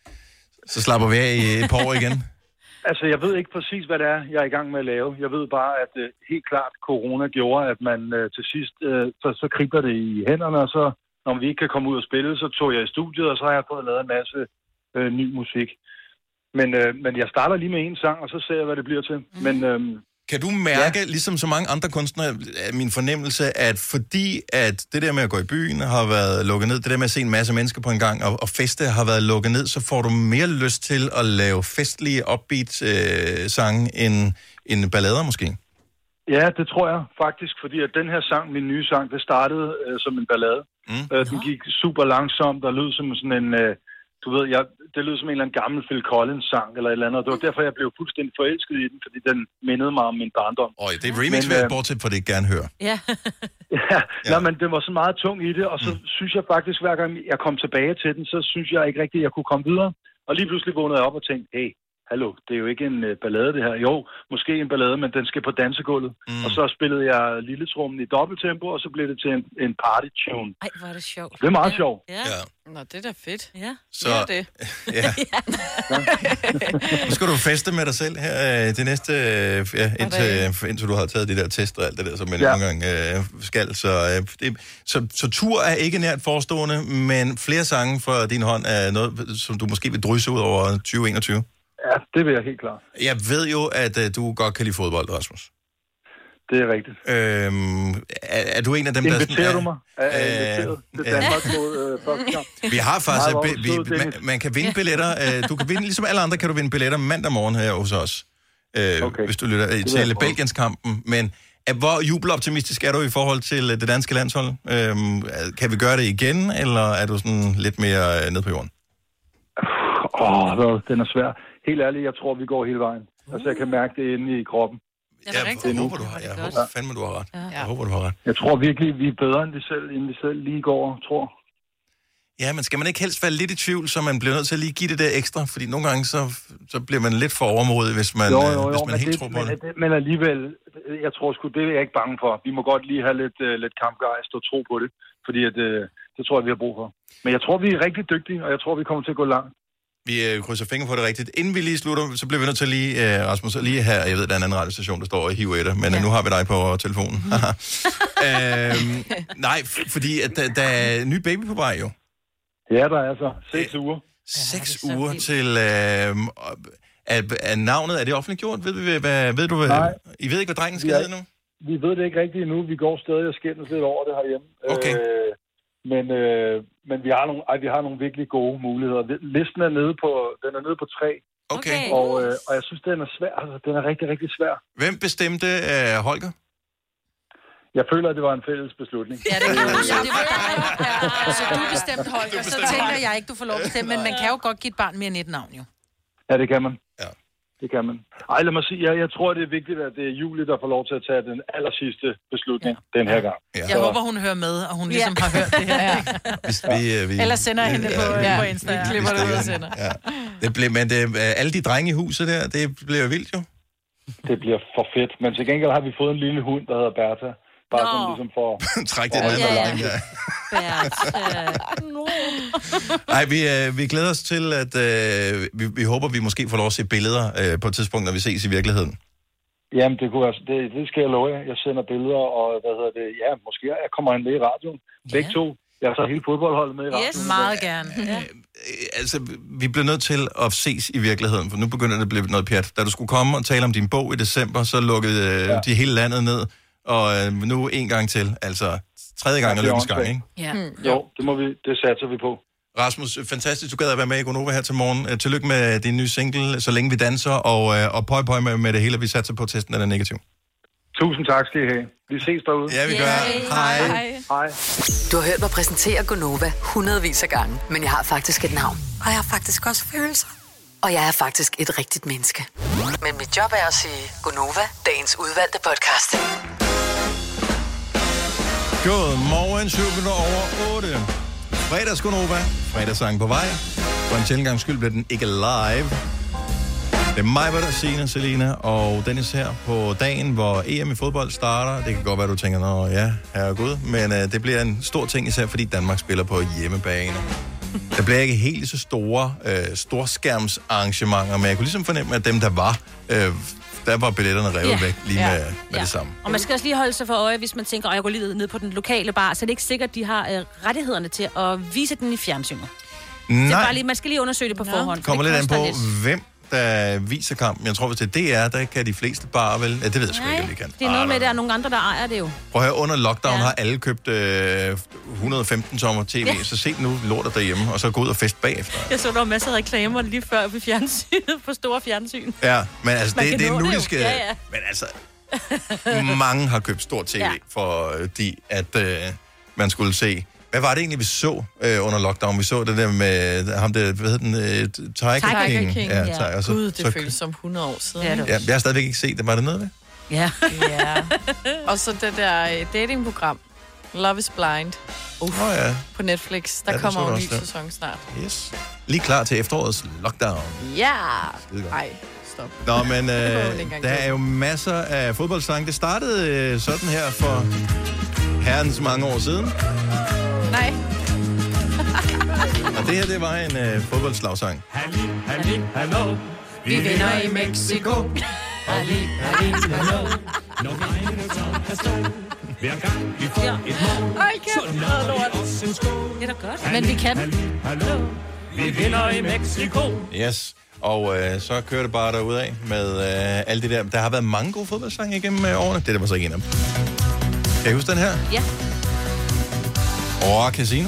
så slapper vi af i et par år igen?
Altså, jeg ved ikke præcis, hvad det er, jeg er i gang med at lave. Jeg ved bare, at øh, helt klart corona gjorde, at man øh, til sidst, øh, så, så kribler det i hænderne, og så, når vi ikke kan komme ud og spille, så tog jeg i studiet, og så har jeg fået lavet en masse øh, ny musik. Men, øh, men jeg starter lige med en sang, og så ser jeg, hvad det bliver til. Mm. Men, øh,
Kan du mærke, ja. ligesom så mange andre kunstnere, er min fornemmelse, at fordi at det der med at gå i byen har været lukket ned, det der med at se en masse mennesker på en gang, og, og feste har været lukket ned, så får du mere lyst til at lave festlige upbeat-sange øh, end, end ballader måske?
ja, det tror jeg faktisk, fordi at den her sang, min nye sang, det startede øh, som en ballade.
Mm.
Øh, den gik super langsomt, og lød som sådan en... Øh, Du ved, jeg, det lød som en eller anden gammel Phil Collins-sang eller et eller andet. Det var derfor, jeg blev fuldstændig forelsket i den, fordi den mindede mig om min barndom.
Øj, det er remix, vil jeg bortset for det ikke gerne høre.
Ja.
ja, ja. Men den var så meget tung i det, og så mm. synes jeg faktisk, hver gang jeg kom tilbage til den, så synes jeg ikke rigtigt, at jeg kunne komme videre. Og lige pludselig vågnede jeg op og tænkte, hey, hallo, det er jo ikke en uh, ballade det her. Jo, måske en ballade, men den skal på dansegulvet. Mm. Og så spillede jeg lille trummen i dobbelttempo, og så blev det til en, en party tune.
Ej, hvor er det sjovt.
Det er meget
ja.
sjovt.
Ja.
Ja.
Nå, det er da fedt.
Ja.
Så,
Ja, det.
ja. Nu skal du feste med dig selv her øh, det næste, øh, ja, indtil, indtil du har taget de der tester og alt det der, som man ja. nogle gange øh, skal. Så, øh, det, så, så tur er ikke nært forestående, men flere sange fra din hånd er noget, som du måske vil drysse ud over tyve enogtyve.
Ja, det vil jeg helt klart.
Jeg ved jo, at uh, du godt kan lide fodbold, Rasmus.
Det er rigtigt.
Øhm, er, er du en af dem,
Inviterer
der... Inviterer
du mig? Er, er inviteret til Danmark mod øh, første kamp?
Vi har faktisk...
Nej,
Be, vi, man, man kan vinde billetter. Uh, du kan vinde, ligesom alle andre, kan du vinde billetter mandag morgen her hos os. Uh, okay. Hvis du lytter uh, til Belgiens kampen. Men uh, hvor jubeloptimistisk er du i forhold til uh, det danske landshold? Uh, kan vi gøre det igen, eller er du sådan lidt mere uh, ned på jorden?
Åh, oh, den er svær. Helt ærligt, jeg tror, vi går hele vejen. Altså, jeg kan mærke det inde i kroppen.
Ja, jeg, jeg håber, du har, jeg håber fandme, du har ret. Ja. Jeg håber, du har ret.
Jeg tror virkelig, vi er bedre, end vi selv, end vi selv lige går, tror.
Ja, men skal man ikke helst være lidt i tvivl, så man bliver nødt til at lige give det der ekstra? Fordi nogle gange, så, så bliver man lidt for overmodig, hvis man,
jo, jo, jo,
hvis man helt
det,
tror på
men,
det.
det. Men alligevel, jeg tror sgu, det er jeg ikke bange for. Vi må godt lige have lidt, uh, lidt kampgejst og tro på det. Fordi at, uh, det tror jeg, vi har brug for. Men jeg tror, vi er rigtig dygtige, og jeg tror, vi kommer til at gå langt.
Vi øh, krydser fingre på det rigtigt. Inden vi lige slutter, så bliver vi nødt til lige, øh, Rasmus, lige her, jeg ved, der er en anden radiostation, der står og hiver etter, men ja. Nu har vi dig på telefonen. øhm, nej, f- fordi at der, der er en ny baby på vej jo.
Ja, der er så. Seks Æ, uger.
Seks ja, uger fint. til... Øh, er, er navnet, er det offentliggjort? Ved, ved, hvad, ved du, hvad,
nej.
I ved ikke, hvad drengen skal hedde nu?
Vi ved det ikke rigtigt endnu. Vi går stadig og skændes lidt over det herhjemme.
Okay.
Øh, men, øh, men vi har nogle, ej, vi har nogle virkelig gode muligheder. Listen er nede på, den er nede på tre.
Okay.
Og, øh, og jeg synes, den er svær. Altså, den er rigtig, rigtig svær.
Hvem bestemte øh, Holger?
Jeg føler, at det var en fælles beslutning.
Ja, det var, så det var dig. Ja, så du bestemte, Holger. Så tænker jeg ikke, du får lov at bestemme. Men man kan jo godt give et barn mere end et navn, jo.
Ja, det kan man.
Ja.
Det kan man. Ej, lad mig sige, jeg, jeg tror, det er vigtigt, at det er Julie, der får lov til at tage den aller sidste beslutning ja. den her gang.
Ja. Jeg så... håber, hun hører med, og hun ligesom ja. har hørt det her. Ja.
Hvis vi, vi,
Eller sender hende ja, på, ja. på Insta. Vi klipper det ud og sender. Ja.
Det blev, men det, alle de drenge i huset der, det bliver vildt jo.
Det bliver for fedt. Men til gengæld har vi fået en lille hund, der hedder Bertha. Bare sådan ligesom for...
Træk det ned. Ja, ja. Nej, vi, øh, vi glæder os til, at øh, vi, vi håber, vi måske får lov at se billeder øh, på et tidspunkt, når vi ses i virkeligheden.
Jamen, det, kunne, altså, det, det skal jeg love jer. Jeg sender billeder, og hvad hedder det? Ja, måske jeg kommer han med i radioen. Begge ja. to. Jeg har så hele fodboldholdet med i radioen.
Yes, meget gerne. Ja.
Altså, vi bliver nødt til at ses i virkeligheden, for nu begynder det at blive noget pjat. Da du skulle komme og tale om din bog i december, så lukkede øh, ja. de hele landet ned. Og øh, nu en gang til. Altså, tredje gang er lykkens gang, ikke?
Ja.
Hmm. Jo, det må vi, det satser vi på.
Rasmus, fantastisk, du gad at være med i Gonova her til morgen. Uh, tillykke med din nye single, Så længe vi danser, og, uh, og pøj pøj med, med det hele, vi satser på testen, den er negativ.
Tusind tak skal I have. Vi ses derude.
Ja, vi gør.
Hej. Hej. Hej.
Du har hørt mig præsentere Gonova hundredvis af gange, men jeg har faktisk et navn. Og jeg har faktisk også følelser. Og jeg er faktisk et rigtigt menneske. Men mit job er at sige Gonova, dagens udvalgte podcast.
Godmorgen, syv minutter over otte. Fredags Gonova. Fredagssang på vej. For en sjældent gang skyld bliver den ikke live. Det er mig, hvor der er Signe, Selina og Dennis her på dagen, hvor E M i fodbold starter. Det kan godt være, du tænker, nå ja, herregud. Men uh, det bliver en stor ting, især fordi Danmark spiller på hjemmebane. Der bliver ikke helt så store uh, storskærmsarrangementer, men jeg kunne ligesom fornemme, at dem, der var... Uh, der var billetterne revet ja. væk lige ja. med, med ja. det samme.
Og man skal også lige holde sig for øje, hvis man tænker, at jeg går lige ned på den lokale bar, så er det ikke sikkert, at de har øh, rettighederne til at vise den i fjernsynet.
Nej.
Det er bare lige, man skal lige undersøge det på forhånd.
Det kommer
det
lidt an på,
lidt.
hvem der viser kampen. Jeg tror, hvis det er D R, der kan de fleste bare vel... Ja, det ved jeg sgu ikke, om de kan.
Det er noget ah, med, at der er nogle andre, der ejer det jo.
Prøv at høre, under lockdown ja. har alle købt øh, et hundrede og femten tommer tv, ja. så se nu lortet derhjemme, og så gå ud og fest bagefter.
Jeg så, der var masser af reklamer lige før på fjernsynet, på store fjernsyn.
Ja, men altså, det, det er nu, de skal...
Ja, ja.
Men altså, mange har købt stor tv, ja. fordi at øh, man skulle se... Hvad var det egentlig, vi så øh, under lockdown? Vi så det der med ham der, hvad hed den? Øh, Tiger,
Tiger
King.
King,
ja.
ja.
ja. Så,
Gud, det
så,
føles som hundrede år siden.
Ja, ja, jeg har stadigvæk ikke set det. Var det noget ved?
Ja.
ja. Og så det der datingprogram, Love is Blind.
Uh, oh, ja.
På Netflix. Der ja, kommer jo en ny sæson snart.
Yes. Lige klar til efterårets lockdown.
Ja. Nej, stop.
Nå, men øh, der er jo masser af fodboldsange. Det startede øh, sådan her for herrens mange år siden.
Nej.
Og det her, det var en øh, fodboldslagsang.
Halli, halli, hallo. Vi vinder i Mexico. Halli, halli, hallo. Når vejene tager afsted. Hver gang vi får et mål, så når vi os en skål.
Det er da godt. Men vi kan.
Halli, hallo. Vi vinder i Mexico.
Yes. Og øh, så kører det bare derudad med øh, alle de der... Der har været mange gode fodboldsange igennem øh, årene. Det der var så ikke en af dem. Kan I huske den her?
Ja.
Åh, Casino.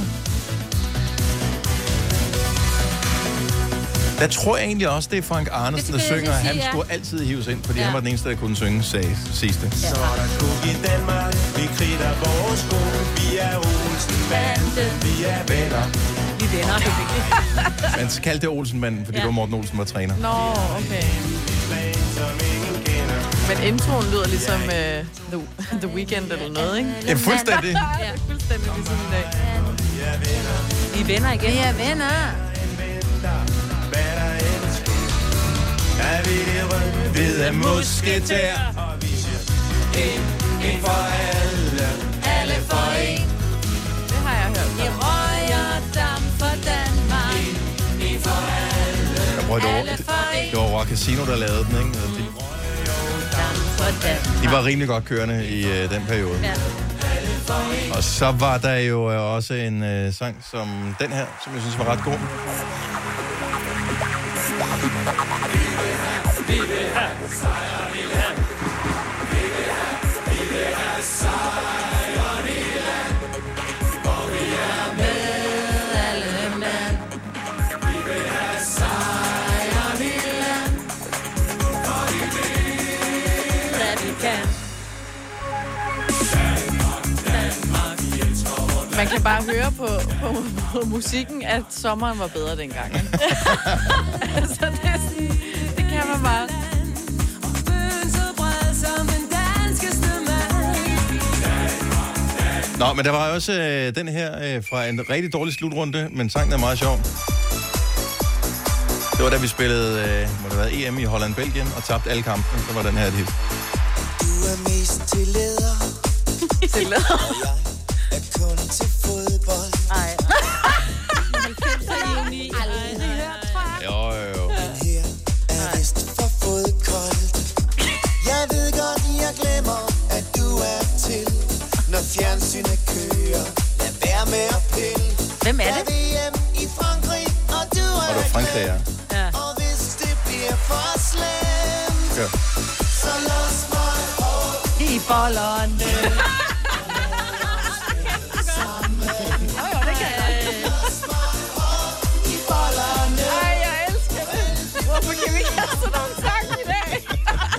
Der tror jeg egentlig også, det er Frank Arnesen, der synger. Sige, han skulle ja. altid hives ind, fordi ja. han var den eneste, der kunne synge sidste. Ja.
Så er der kug i Danmark, vi kridter vores sko. Vi er Olsen-banden, vi er venner.
Vi venner, det er
Man kaldte det Olsen-banden, fordi ja. det var Morten Olsen, var træner.
Nå, okay. Men introen lyder ligesom uh, The, The Weeknd eller noget, ikke?
Ja, fuldstændig.
Ja, fuldstændig ligesom i dag.
Vi er venner igen.
Vi er venner.
Er vi det røde musketær? Og vi siger, en, en for alle, alle for en.
Det har jeg hørt.
I røg og dam for Danmark.
En, en for alle, alle for en. Det var Rock Casino, der lavede den, ikke? De, de var rimelig godt kørende i uh, den periode. Ja. Og så var der jo uh, også en uh, sang som den her, som jeg synes var ret god. Vi vil have sejr, vi vil have. Vi vil have, vi vil have sejr i land. Hvor vi er med alle mand. Vi vil have sejr i land. For vi vil, hvad vi kan.
Man kan bare høre på, på, på musikken, at sommeren var bedre dengang. Altså, det er sådan... Det kan man bare.
Nå, men der var også øh, den her øh, fra en rigtig dårlig slutrunde, men sangen er meget sjov. Det var da vi spillede, øh, må det være E M i Holland-Belgien, og tabte alle kampene, så var den her et hit.
Du er mest til leder.
Til leder?
Jeg er kun til fodbold.
Ej.
Jo, jo, jo.
Her er vist for fodkoldt. Jeg ved godt, jeg glemmer, at du er til. Når fjernsynet kører, lad være med at pille.
Hvem er det?
Jeg vil hjem i Frankrig, og du er
Og det var Frankrig, ja.
Ja.
Og hvis det bliver for slemt,
Ja.
så lås mig over
I bollerne.
i bollerne.
Ej, jeg elsker det. Hvorfor kan vi ikke have sådan nogle sange i dag?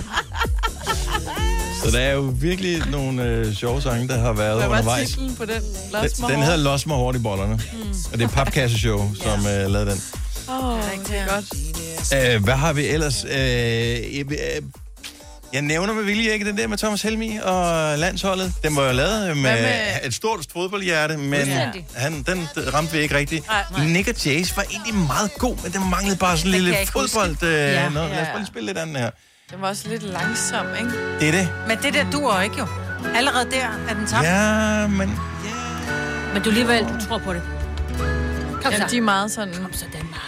Så der er jo virkelig nogle øh, sjove sange, der har været
Hvad var
undervejs.
titlen på den?
Den,
Los
den hedder Los mig hårdt i bollerne. Mm. Og det er Papkasseshow, som øh, lavede den.
Åh, oh, det er godt.
Øh, hvad har vi ellers? Øh, jeg, øh, jeg nævner med vilje ikke den der med Thomas Helmig og landsholdet. Den var jo lavet med,
med?
et stort fodboldhjerte, men han, den ramte vi ikke rigtigt.
Nej.
Nick og Jace var egentlig meget god, men den manglede bare sådan en lille fodbold. Øh,
Ja.
noget. Lad os
Ja.
bare lige spille lidt andet her.
Den var også lidt langsom, ikke?
Det er det.
Men det der duer ikke jo. Allerede der er den tabt.
Ja, men...
Men du alligevel, du tror på det. Kom så.
Ja, de er meget sådan...
Kom så, Danmark.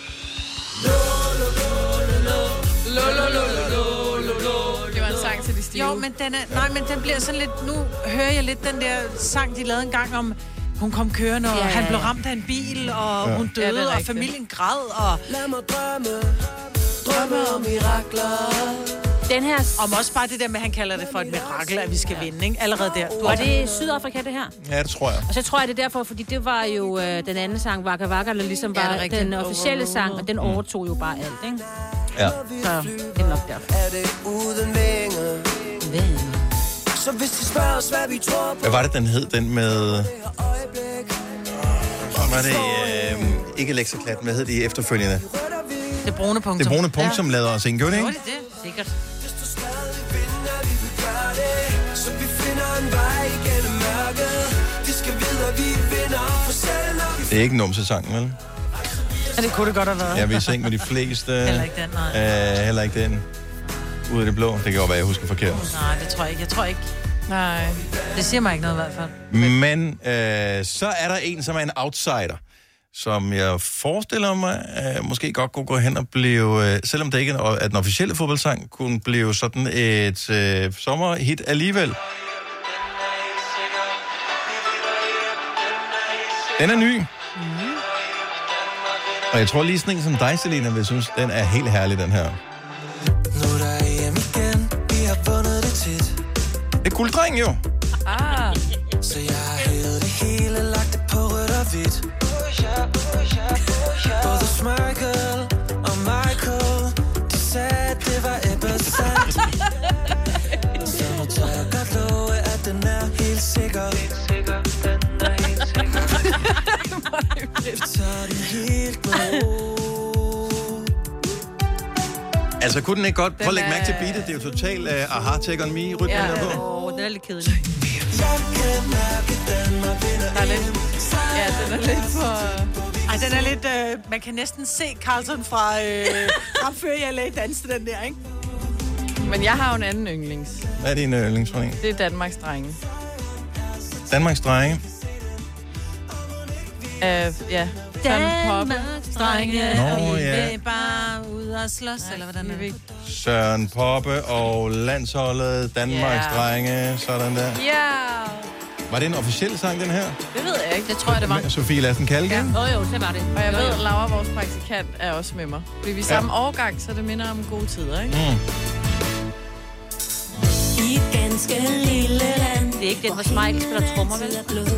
Det var en sang til de stive.
Jo, men den er, nej, men den bliver sådan lidt... Nu hører jeg lidt den der sang, de lavede en gang om... Hun kom kørende, og
Ja,
ja,
ja,
han
ja.
blev ramt af en bil, og
Ja.
hun
Ja,
døde,
det er
og
rigtigt.
familien græd, og...
Lad mig drømme, drømme om mirakler.
Den her...
Om også bare det der med, at han kalder det for et mirakel, at vi skal vinde, ikke? Allerede der. Du
Og det er Sydafrika, det her.
Ja, det tror jeg.
Og så tror jeg, det er derfor, fordi det var jo øh, den anden sang, Waka Waka, der ligesom
Ja, det er
var
rigtigt.
den officielle sang, og den overtog jo bare alt, ikke?
Ja.
Så det er nok derfor.
Er det uden vinger? Så hvis de spørger os, hvad vi tror på,
Hvad var det, den hed? Den med... Var det øh, ikke Lexaklat, hvad hed de efterfølgende?
Det brune punktum.
Det brune punkt, som lavede os en. Gjorde det
Gjorde
ikke?
det det? Sikkert.
hvis du stadig vinder, vi vil gøre det. Så vi finder en vej igennem mørket. De skal vide, at vi vinder. For selv når vi
Det er ikke numsesangen, vel?
Ja, det kunne det godt have været.
Jeg vil i seng med de fleste.
Heller ikke den, nej.
Øh, heller ikke den. Ud af det blå. Det kan godt være, jeg husker forkert.
Nej, det tror jeg ikke. Jeg tror ikke.
Nej.
Det siger mig ikke noget i hvert fald.
Men øh, så er der en, som er en outsider, som jeg forestiller mig, øh, måske godt kunne gå hen og blive, øh, selvom det ikke er den officielle fodboldsang, kunne blive sådan et øh, sommerhit alligevel. Den er ny. Mm-hmm. Og jeg tror lige sådan en som dig, Selina, vil synes, den er helt herlig, den her.
nu er der hjem igen. Vi har vundet det tit.
Det er Gulddrengen jo.
Ah.
Så jeg har hævet det hele, lagt det på rødt og hvidt. Både Smørkel og Michael, de sagde, det var ebbesand. Så nu tør jeg godt love, at den er helt sikker. Vi tager den helt med ro.
Altså, kunne den ikke godt... Prøv at lægge mærke til beatet. Det er jo totalt uh, aha, take on me, rytmen
Ja,
der på.
åh, den er lidt kedelig.
Der er lidt... Ja, den er lidt for...
Ej, den er lidt... Øh, man kan næsten se Carlton fra øh, Fremfør i L A danse den der, ikke?
Men jeg har jo en anden yndlings.
Hvad er din yndlingsforening?
Det er Danmarks Drenge.
Danmarks Drenge.
Uh, ja.
Danmarks Drenge,
Nå,
og vi
ja.
vil bare ud og slås, eller hvordan er det?
Søren Poppe og landsholdet Danmarks
Ja.
Drenge, sådan der.
Ja.
Var det en officiel sang, den her?
Det ved jeg ikke.
Det tror jeg, det var.
Med Sofie Lassen Kalke?
Ja.
Åh oh, jo, det var det.
Og jeg
Jo,
ved,
jo.
at Laura, vores praktikant, er også med mig. Fordi vi er samme årgang, så det minder om gode tider, ikke?
Mm.
I et ganske lille land.
Det er ikke den, hvor Smeichel spiller trommer, vel?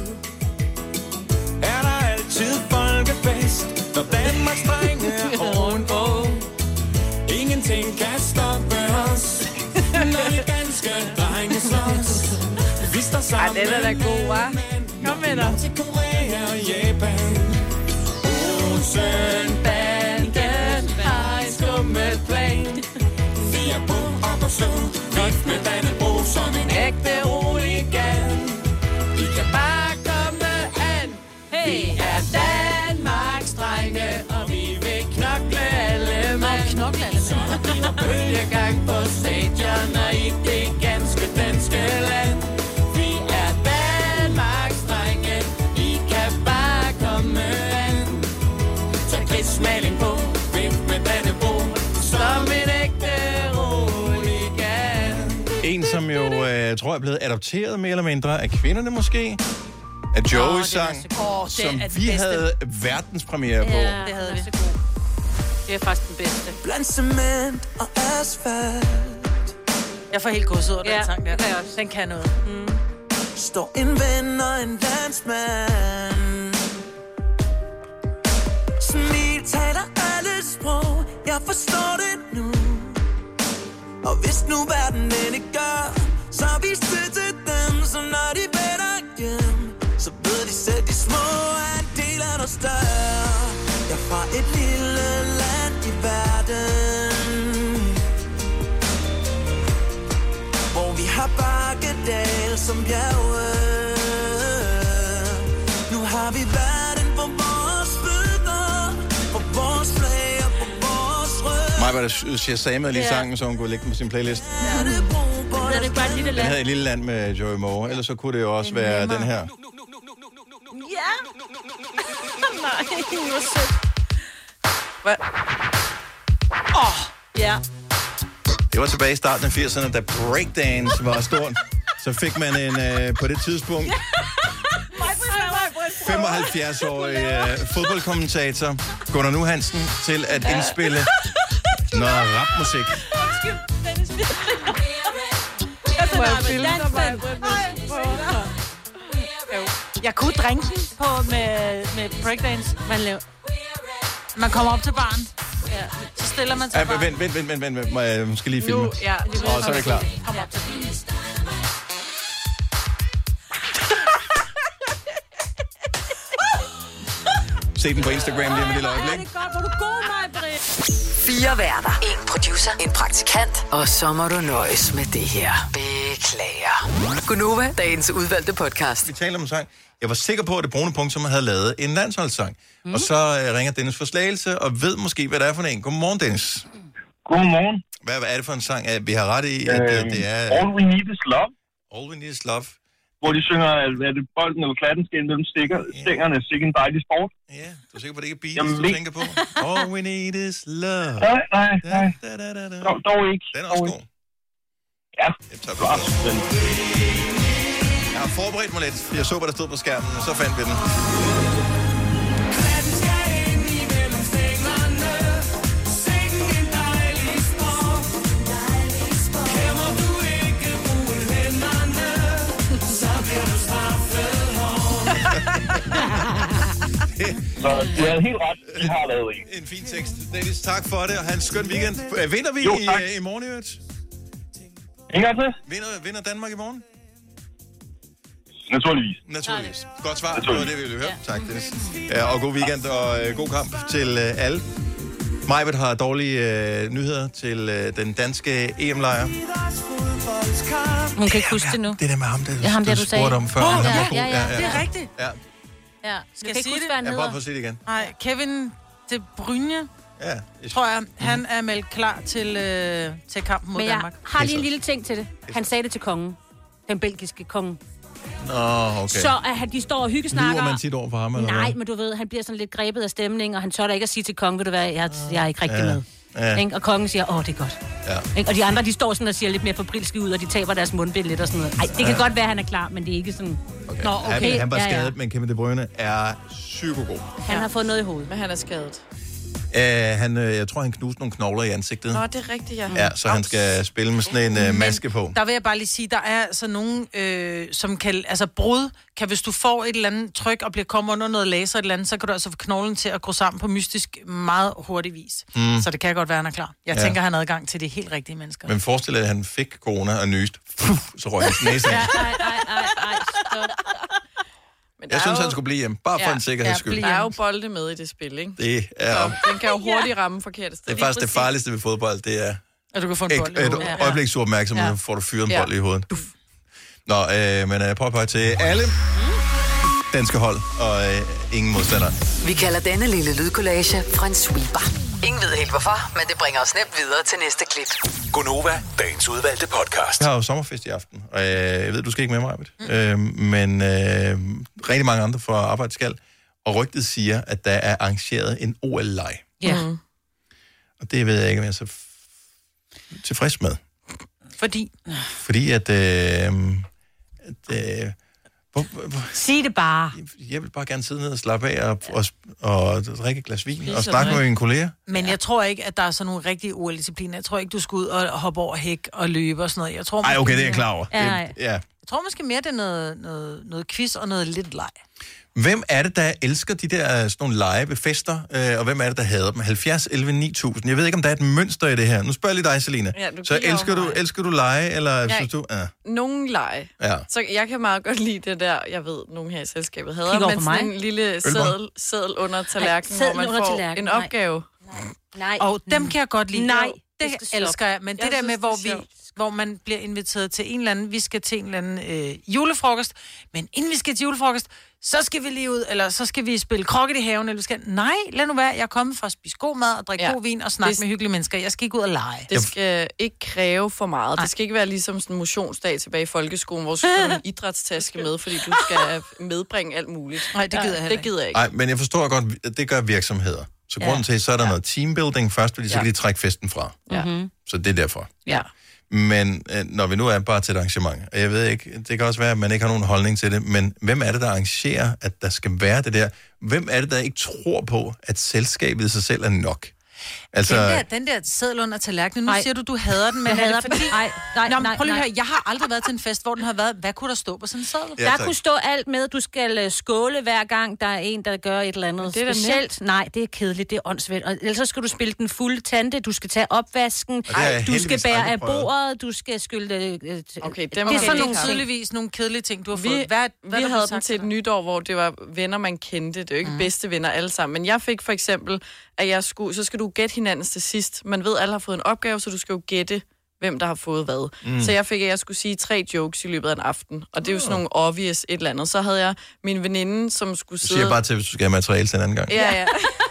Er der altid folkefest, når Danmarks Drenge er ovenpå. Ingenting kan stoppe os, når de danske drenge slås. Vi står sammen.
Ej, den er da god, hva'? Kom med dig.
Til Korea og Japan. Olsen-banden har en skummet plan. Vi er på op og slå, vift med Dannebro som en ægte roligan. Vi kan bare komme an. Hey, er Danmarks Drenge, og vi vil knokle alle mand.
Knokle alle
Så der bliver bølgegang på stadion og i det ganske danske land. Vi er Danmarks Drenge, I kan bare komme an. Tag krigsmaling på, vift med Dannebro, som en ægte roligan.
En, som jo, øh, tror jeg, er blevet adopteret mere eller mindre af kvinderne måske. Af Joey's
Åh,
sang,
den er så- Åh, den
som
er den
vi
bedste.
havde verdenspremiere på.
Ja,
Det havde
den er
vi.
så god. Det er faktisk den bedste.
Blandt cement og asfalt
Jeg får helt godset over den
Ja,
sang der.
det kan jeg også.
Den kan noget.
står en ven og en landsmand. Smil taler alle sprog, jeg forstår det nu. Og hvis nu verden den ikke gør, så vis det til dem, så når de vender hjem, så ved de selv, de små er en del af noget større. Jeg er fra et lille land i verden, hvor vi har bakkedal som bjerge. Nu har vi verden på vores fødder, på vores flag og på vores rød.
Mig var der shazamede lige
Ja.
sangen, så hun kunne lægge den på sin playlist.
Det er det bare et lille
Den
land.
havde et lille land med Joey Moore, ellers så kunne det jo også være den her.
Ja. Nej, hvor sødt.
Hvad?
Åh, oh,
Ja.
Det var tilbage i starten af firserne, da breakdance var stort. Så fik man en, øh, på det tidspunkt, femoghalvfjerds-årig øh, fodboldkommentator, Gunnar Nu Hansen, til at indspille noget rapmusik.
Må jeg filme dig, Maja?
jeg kunne drænke den på med, med breakdance. Man, laver. Man kommer op til baren. Ja. Så stiller man sig
Ja,
bare.
vent, vent, vent, vent, vent, vent. Må jeg måske lige filme?
Nu, ja.
Og så er det klar.
Kom op til baren.
Se den på Instagram lige om et lille øjeblik.
Det er godt, hvor du god, Maja.
Fire værter. En producer. En praktikant. Og så må du nøjes med det her. Beklager. Gunova, dagens udvalgte podcast.
Vi taler om en sang. Jeg var sikker på, at det brune punkt, som havde lavet en landsholdssang. Mm. Og så uh, ringer Dennis for Slagelse, og ved måske, hvad det er for en. Godmorgen, Dennis.
Godmorgen.
Hvad, hvad er det for en sang? At vi har ret i, at øh, det er...
All We Need Is Love,
All We Need Is Love.
hvor de synger, er det bolden eller klatten skal ind mellem stikker, stængerne, sikke en dejlig sport.
Ja, du er sikker på, at det ikke er Beatles,
Jamen,
du
ikke.
tænker på? All We Need Is Love.
Nej, nej, nej.
Da, da, da, da.
Dog, dog ikke.
Den er også
Dog
god.
ikke. Ja,
Jeg, tager
klart.
på.
Men
Jeg har forberedt mig lidt. Jeg så, hvad der stod på skærmen, og så fandt vi den.
Klatten skal ind imellem stængerne. Sikken en dejlig sport. Kæmmer du ikke bruge hænderne, så bliver du straffet hårdt.
så du havde helt ret. Vi har lavet en.
En fin tekst. Dennis, tak for det, og have en skøn weekend. Øh, Vinder vi
Jo,
i,
tak.
øh, i morgen, i øvrigt?
En gang til?
Vinder, vinder Danmark i morgen?
Naturligvis.
Naturligvis. Godt svar. Det var det, vi ville høre. Tak, Dennis. Ja, og god weekend og øh, god kamp til øh, alle. Majbet har dårlige øh, nyheder til øh, den danske E M-lejr.
Hun kan ikke huske det nu.
Det der med ham, det
ja, ham,
du,
der,
du
du
spurgte om før.
Oh,
han
ja,
var god.
ja, ja, ja, det er rigtigt.
Ja.
Ja.
Skal jeg,
jeg
sige
huske,
det?
hvad han
Jeg
hedder.
prøver på at sige det igen.
Nej, Kevin De Bruyne,
Ja.
tror jeg, han er meldt klar til, øh, til kampen mod
Men jeg
Danmark.
har lige en lille ting til det. Han sagde det til kongen. Den belgiske konge.
Nå, okay.
Så at de står og hyggesnakker.
Lyver man tit over for ham, eller
Nej,
hvad?
men du ved, han bliver sådan lidt grebet af stemning, og han tør da ikke at sige til kongen, ved du hvad, jeg, jeg er ikke rigtig
Ja.
med.
Ja.
Ikke? Og kongen siger, åh, det er godt.
Ja.
Ikke? Og de andre, de står sådan og siger lidt mere fabrilske ud, og de taber deres mundbind lidt og sådan noget. Ej, det kan
Ja.
godt være, at han er klar, men det er ikke sådan...
Okay.
Nå, okay.
Han, han var
Ja, ja.
skadet, men Kevin De Bruyne er psykogod.
Han har fået noget i hovedet.
Men han er skadet.
Uh, han, uh, jeg tror, han knuste nogle knogler i ansigtet.
Nå, det er rigtigt, ja.
Ja, så han skal spille med sådan en uh, maske på.
Der vil jeg bare lige sige, der er altså nogen, øh, som kan... Altså brud, kan hvis du får et eller andet tryk og bliver kommet under noget laser et eller andet, så kan du altså få knoglen til at gå sammen på mystisk meget hurtig vis.
Mm.
Så det kan godt være, han er klar. Jeg
Ja.
tænker, han har adgang til de helt rigtige mennesker.
Men forestil dig, at han fik corona og nyst. Puh, så røg hans næse af.
Nej, nej, nej, nej, stop.
Men
Jeg synes, han skulle blive hjemme. Bare for en sikkerheds skyld.
Der er jo bolde med i det spil, ikke?
Det er,
Så den kan jo hurtigt ramme forkerte
det
steder.
er faktisk det farligste ved fodbold. Det er
At du kan få en
et,
bold i
et
hovedet.
øjebliks uopmærksomhed,
Ja.
får du fyret en
Ja.
bold i hovedet. Nå, øh, men øh, prøv at pege til alle danske hold og øh, ingen modstandere.
Vi kalder denne lille lydkollage en sweeper. Ingen ved helt hvorfor, men det bringer os nemt videre til næste klip.
Gonova, dagens udvalgte podcast.
Jeg har jo sommerfest i aften, og øh, jeg ved, du skal ikke med mig, mm. øh, men øh, rigtig mange andre fra arbejde skal, og rygtet siger, at der er arrangeret en O L-leg.
Ja.
Mm.
Og det ved jeg ikke, om jeg er så f- tilfreds med.
Fordi...
Fordi at... Øh, at øh, hvor, hvor,
Sig det bare.
jeg vil bare gerne sidde ned og slappe af og, og, og drikke et glas vin
Spise
og snakke
noget.
med mine kolleger.
Men jeg tror ikke, at der er sådan nogle rigtige O L-discipliner. Jeg tror ikke, du skal ud og hoppe over hæk og løbe og sådan noget. Jeg tror,
Ej,
måske
okay, det er jeg
mere-
klar over.
Ja,
Det-
nej.
ja.
Jeg tror måske mere, det er noget, noget, noget quiz og noget lidt leg.
Hvem er det, der elsker de der sådan nogle lege ved fester, øh, og hvem er det, der hader dem? halvfjerds elleve ni tusind. Jeg ved ikke, om der er et mønster i det her. Nu spørger jeg lige dig, Selina.
Ja, du
så
kigger
elsker
over
du,
mig.
elsker du lege, eller
Ja.
synes du... Ja.
Nogen lege.
Ja.
Så jeg kan meget godt lide det der, jeg ved, nogen her i selskabet havde,
Kig over
men
på
sådan
mig.
en lille seddel, seddel under tallerkenen,
seddel
hvor man
under
får
tallerkenen,
en
nej.
opgave.
Nej.
Og dem kan jeg godt lide.
Nej,
Jo,
det
det
skal
elsker
stoppe.
jeg. Men det
Jeg
der
synes,
med,
det
hvor,
er
vi,
sjovt.
hvor man bliver inviteret til en eller anden, vi skal til en eller anden øh, julefrokost, men inden vi skal til julefrokost, så skal vi lige ud, eller så skal vi spille krokket i haven, eller vi skal... Nej, lad nu være, jeg er kommet for at spise god mad og drikke
Ja.
god vin og snakke
Det-
med hyggelige mennesker. Jeg skal ikke ud og lege.
Det skal ikke kræve for meget. Det skal ikke være ligesom sådan en motionsdag tilbage i folkeskolen, hvor du skal have en idrætstaske med, fordi du skal medbringe alt muligt.
Nej, det gider jeg heller
Det gider jeg ikke.
Nej, men jeg forstår godt, at det gør virksomheder. Så grunden til, så er der ja. noget teambuilding først, fordi så
Ja.
kan de trække festen fra.
Ja.
Mm-hmm.
Så det er derfor.
Ja.
Men øh, når vi nu er bare til et arrangement, og jeg ved ikke, det kan også være, at man ikke har nogen holdning til det, men hvem er det, der arrangerer, at der skal være det der? Hvem er det, der ikke tror på, at selskabet i sig selv er nok? Altså,
Den der, den der seddel under tallerkenen, nu
Nej.
siger du, du hader den, men
Jeg
er
hader
det fordi...
den. Nej, nej,
Nå, men
nej,
prøv lige at
nej.
høre, jeg har aldrig været til en fest, hvor den har været, hvad kunne der stå på sådan en seddel?
Ja,
Der
tak.
kunne stå alt med, du skal øh, skåle hver gang, der er en, der gør et eller andet
det er da
specielt. Nej, det er kedeligt, det er åndssvagt. Og ellers så skal du spille den fulde tante, du skal tage opvasken,
det har jeg
du skal
heldigvis
bære
aldrig
af
prøvet.
bordet, du skal skylde... Øh, øh,
Okay, dem
det er
har
Det er
vi
sådan
ikke
nogle
haft.
tydeligvis nogle kedelige ting, du har fået.
Vi,
Hvad,
vi
hvad er der
havde
blevet
dem
sagt
til et
dig?
nytår, hvor det var venner, man kendte. Det er jo ikke mm. bedste venner alle sammen. Men jeg fik for eksempel, at jeg skulle, så skal du gætte hinandens til sidst. Man ved, at alle har fået en opgave, så du skal jo gætte, hvem der har fået hvad. Mm. Så jeg fik, at jeg skulle sige tre jokes i løbet af en aften. Og det er jo sådan nogle obvious et eller andet. Så havde jeg min veninde, som skulle
du
sidde...
siger bare til, hvis du skal have materiale til en anden gang.
Ja, ja.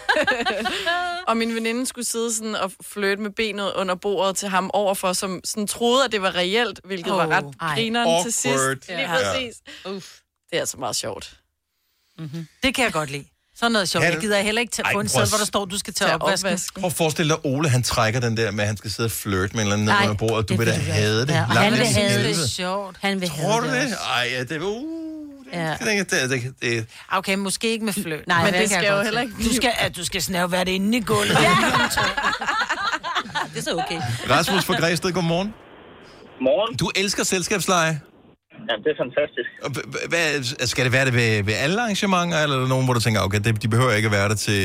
Og min veninde skulle sidde sådan og flirte med benet under bordet til ham overfor, som sådan troede, at det var reelt, hvilket oh,
Åh,
var ret
ej.
grineren til sidst.
Awkward.
Lige
Ja.
præcis. Uff. Det er altså meget sjovt.
Det kan jeg godt lide. Sådan noget sjovt.
Ja,
Jeg
det-
gider heller ikke tage
Ej,
på en
prøv at
seddel, hvor der
s-
står, du skal tage
Tag
opvasken.
opvasken.
Prøv at forestille dig, Ole, han trækker den der med, at han skal sidde og flirte med en eller anden
Nej,
under bordet. Du
det
vil da
vil du
hade det.
Ja, og
langt
han vil
ind i
have
helvede.
Det er sjovt.
Han vil
Tror
have
du
det
det?
også.
Ej, ja, det, uh, det,
Ja.
det, det, det, det,
Okay, måske ikke med fløt.
Nej,
Men det
kan
skal
jeg
jo
godt
heller
se.
ikke blive-
Du skal, at du skal snæve være det inde i gulvet. Ja.
Det er så okay.
Rasmus fra Græsted, godmorgen.
Morgen.
Du elsker selskabsleje.
Ja, det er fantastisk.
Og h- h- Hvad, skal det være det ved, ved alle arrangementer, eller er der nogen, hvor du tænker, okay, det, de behøver ikke at være der til...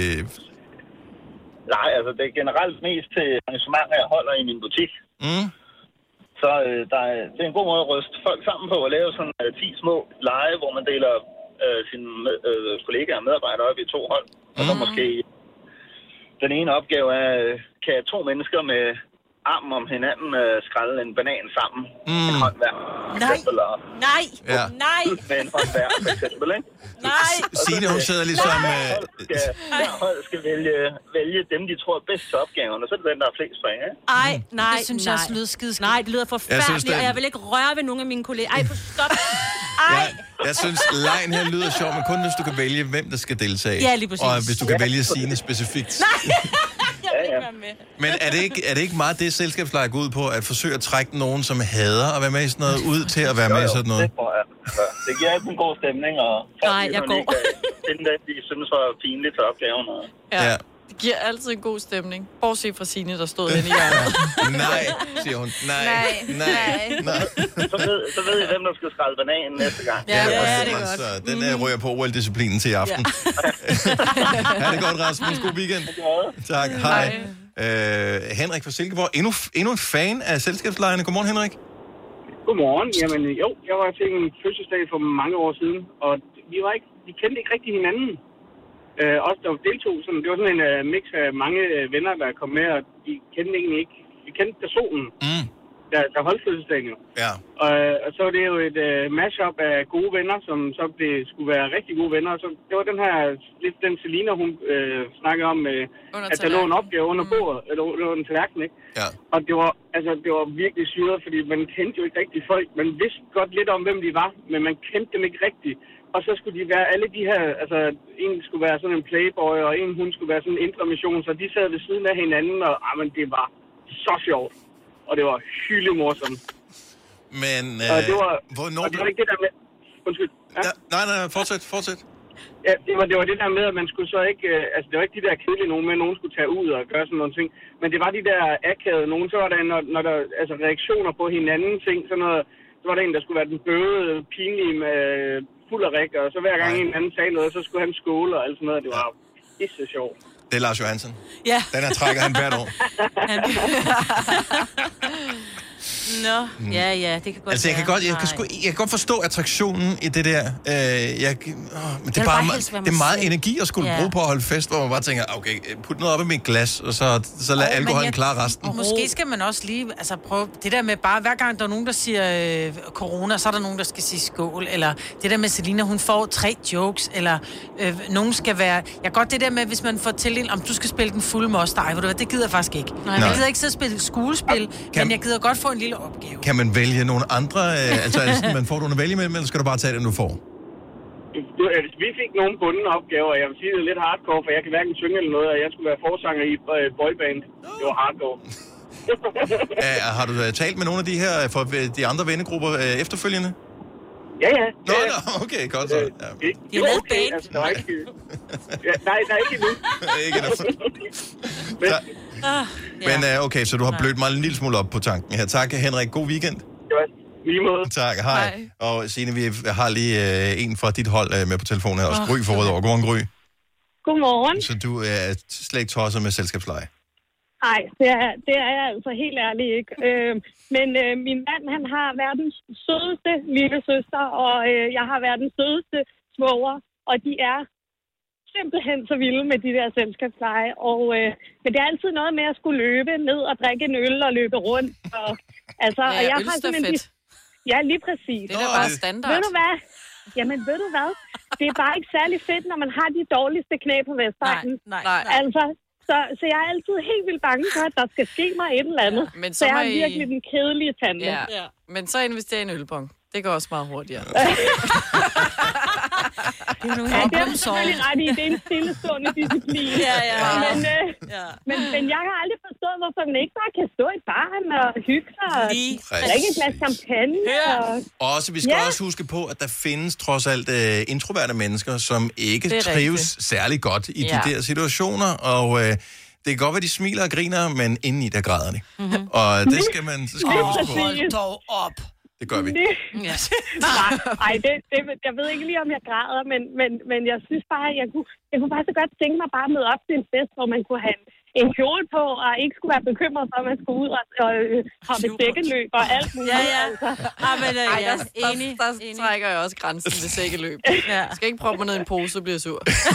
Nej, altså det er generelt mest til arrangementer, jeg holder i min butik.
Mm?
Så øh, der er, det er en god måde at ryste folk sammen på at lave sådan øh, ti små lege, hvor man deler øh, sine med, øh, kollegaer og medarbejdere op i to hold. Og så måske
Den ene opgave er, kan to mennesker med armen om hinanden øh, skrælle en banan sammen.
Mm.
En hånd hver.
Nej,
eller,
nej,
Ja.
nej.
med en hånd hver, for eksempel, ikke?
Nej.
Signe, hun sidder ligesom...
Hver
Øh,
hold skal, hver hold skal vælge, vælge dem, de tror er bedst til opgaven, og så er det den, der er flest point, ikke?
Ej, nej,
Det synes
nej.
jeg også lyder skideskidt.
Nej, det lyder forfærdeligt,
Jeg synes, det er-
og jeg vil ikke røre ved nogen af mine kolleger. Ej, for stop. Ej.
jeg synes, lejen her lyder sjov, men kun hvis du kan vælge, hvem der skal deltage.
Ja, lige præcis.
Og hvis du kan vælge Signe specifikt.
Nej, jeg vil ikke være med.
Men er det, ikke, er det ikke meget det, selskabsleje går ud på, at forsøge at trække nogen, som hader at være med i sådan noget, ud til at være med i sådan noget?
Det tror jeg. Ja, det giver altid en god stemning, og folk,
Nej, jeg
ligesom
går.
ikke kan finde det, de synes var pinligt til opgaven. Og...
Ja.
Ja.
Det giver altid en god stemning. Bortset fra Signe, der stod inde i hjørnet.
Nej, siger hun. Nej,
Nej,
nej, nej.
så, ved, så ved I, hvem der skal skrælle bananen næste gang.
Ja, ja,
præcis.
det er godt.
Så den uh, ryger på O L-disciplinen til i aften. Ha' det godt, Rasmus. God weekend. Tak. Hej. Øh, Henrik fra Silkeborg. Endnu, endnu en fan af selskabslejerne. Godmorgen, Henrik.
Godmorgen. Jamen jo, jeg var til en fødselsdag for mange år siden, og vi var ikke, vi kendte ikke rigtig hinanden. Øh, os, der deltog, sådan, det var sådan en uh, mix af mange uh, venner, der kom med, og de kendte egentlig ikke. Vi kendte personen,
mm.
der, der holdt fødselsdagen jo.
Ja.
Og, og så var det jo et uh, mashup af gode venner, som så blev, skulle være rigtig gode venner. Så det var den her, lidt den Selina, hun uh, snakkede om, uh, at der lå en opgave under bordet, eller under en tallerken, ikke?
Ja.
Og det var, altså, det var virkelig syret, fordi man kendte jo ikke rigtig folk. Man vidste godt lidt om, hvem de var, men man kendte dem ikke rigtigt. Og så skulle de være alle de her, altså en skulle være sådan en playboy, og en hun skulle være sådan en indre mission, så de sad ved siden af hinanden, og ah, men det var så sjovt. Og det var hylde morsomt.
Men
Og
øh,
det var,
hvornår...
og det var ikke det der med... Undskyld. Ja?
Ja, nej, nej, fortsæt, fortsæt.
Ja, det var, det var det der med, at man skulle så ikke... Øh, altså, det var ikke de der kedelige nogen med, at nogen skulle tage ud og gøre sådan nogle ting. Men det var de der akavede nogen. Så var der, når, når der altså reaktioner på hinanden ting, så, noget, så var der en, der skulle være den bøvede, pinlige med fuld af ræk, og så hver gang en anden sagde noget, så skulle han skåle og alt sådan noget. Det var pisse sjovt.
Det er Lars Johansen.
Ja.
Den her trækker han hvert år.
Nå, mm. ja, ja, det kan godt
Altså, jeg kan
være.
godt, jeg kan, sgu, jeg kan godt forstå attraktionen i det der. Øh, jeg, åh, men det er, bare,
bare helst være
det er
mig
meget
selv.
energi at skulle
Ja.
bruge på at holde fest, hvor man bare tænker, okay, put noget op i mit glas, og så, så lad
Og-
alkoholen
men jeg-
klare resten.
Og måske skal man også lige altså prøve det der med bare, hver gang der er nogen, der siger øh, corona, så er der nogen, der skal sige skål, eller det der med Selina, hun får tre jokes, eller øh, nogen skal være... Jeg kan godt det der med, hvis man får tildelt, om du skal spille den fulde most, ej, ved du hvad, det gider jeg faktisk ikke. Nej. Jeg gider ikke sidde og spille skuespil,
Kan-
men jeg gider godt få en lille opgave.
Kan man vælge nogle andre, øh, altså er det sådan, man får nogle at vælge imellem, eller skal du bare tage dem, du får?
Du- altså, Vi fik nogle bundne opgaver, og jeg vil sige, det er lidt hardcore, for jeg kan hverken synge eller noget, og jeg skulle være forsanger i et øh, boyband. Det var hardcore.
Æ, har du øh, talt med nogle af de her, øh, fra øh, de andre vennegrupper øh, efterfølgende?
Ja, ja.
Nå,
ja, ja.
nå, okay, godt så. Ja.
Det, det var okay, altså, der var ikke... Ja, nej, der er ikke endnu.
Ikke endnu.
Men,
Ah,
Men øh, okay, så du har blødt mig en lille smule op på tanken her. Tak, Henrik. God weekend.
det var lige måde.
Tak, hej.
Hej.
Og Signe, vi har lige øh, en fra dit hold øh, med på telefonen her, også Gry for Rødovre. Godmorgen, Gry.
Godmorgen.
Så du er slet ikke tosset med selskabsleje?
Nej, det er, det er jeg altså helt ærligt ikke. Øh, men øh, min mand, han har verdens sødeste lille søster, og øh, jeg har verdens sødeste svoger, og de er simpelthen så vilde med de der selskabsleje. Og, øh, men det er altid noget med at skulle løbe ned og drikke en øl og løbe rundt. Og, altså,
Ja,
og jeg har
ølstafet.
simpelthen... Ja, lige præcis.
Det er da bare standard.
Ved du hvad? Jamen, ved du hvad? Det er bare ikke særlig fedt, når man har de dårligste knæ på Vestegnen.
Nej, nej.
Altså, så, så jeg er altid helt vildt bange for, at der skal ske mig et eller andet.
Ja, men
så,
så
jeg
må
er
I-
virkelig den kedelige tante.
Ja. ja. Men så investerer i en ølbong. Det går også meget hurtigere.
Det er nogle
Ja, det er
problem
selvfølgelig ret i. Det er en stillestående disciplin.
Ja, ja.
Men, øh,
Ja.
men, men jeg har aldrig forstået, hvorfor man ikke bare kan stå i baren og hygge sig og
Lige
drikke et glas champagne. Og...
Og også, vi skal
Ja.
også huske på, at der findes trods alt uh, introverte mennesker, som ikke
Det er
trives
rigtigt.
særlig godt i
Ja.
de der situationer, og uh, det kan godt være, de smiler og griner, men indeni der græder de. Mm-hmm. Og det skal man, det skal man huske på.
Hold dog op.
Det gør vi.
Det,
Ja.
nej, ej, det, det, jeg ved ikke lige, om jeg græder, men, men, men jeg synes bare, jeg kunne, jeg kunne bare så godt tænke mig bare at møde op til en fest, hvor man kunne have en, en kjole på, og ikke skulle være bekymret for, at man skulle ud og, og øh, hoppe sækkeløb og alt muligt.
Ja, ja.
Altså.
Ah, men, øh, Ej, der, der, enig, der, der enig. trækker jeg også grænsen ved sækkeløb. Ja. Jeg skal ikke proppe mig ned i en pose, så bliver jeg sur.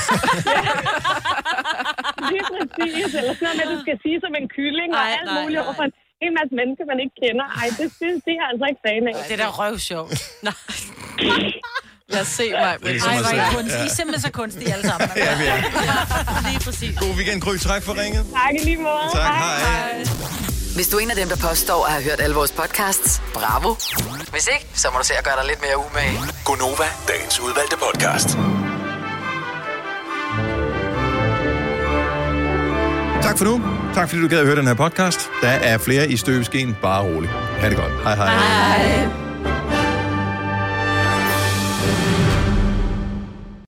Lige præcis. Eller sådan noget med, at du skal sige som en kylling og alt nej, muligt nej. Overfor en hel masse mennesker, man ikke kender. Ej, det, det, det er jeg altså ikke fan af.
Det er da røvsjovt. Nej.
Lad os se mig.
Ej, hvor I kunst. I er simpelthen så kunstige alle sammen.
Ja, vi er.
Ja, lige præcis.
God weekend, Gry. Tak for ringet.
Tak i lige måde.
Tak, hej. hej.
Hvis du er en af dem, der påstår at have hørt alle vores podcasts, bravo. Hvis ikke, så må du se at gøre dig lidt mere umage.
Gonova, dagens udvalgte podcast.
Tak for nu. Tak fordi du gad at høre den her podcast. Der er flere i støbeskeen. Bare rolig. Ha' det godt. Hej hej.
Hej.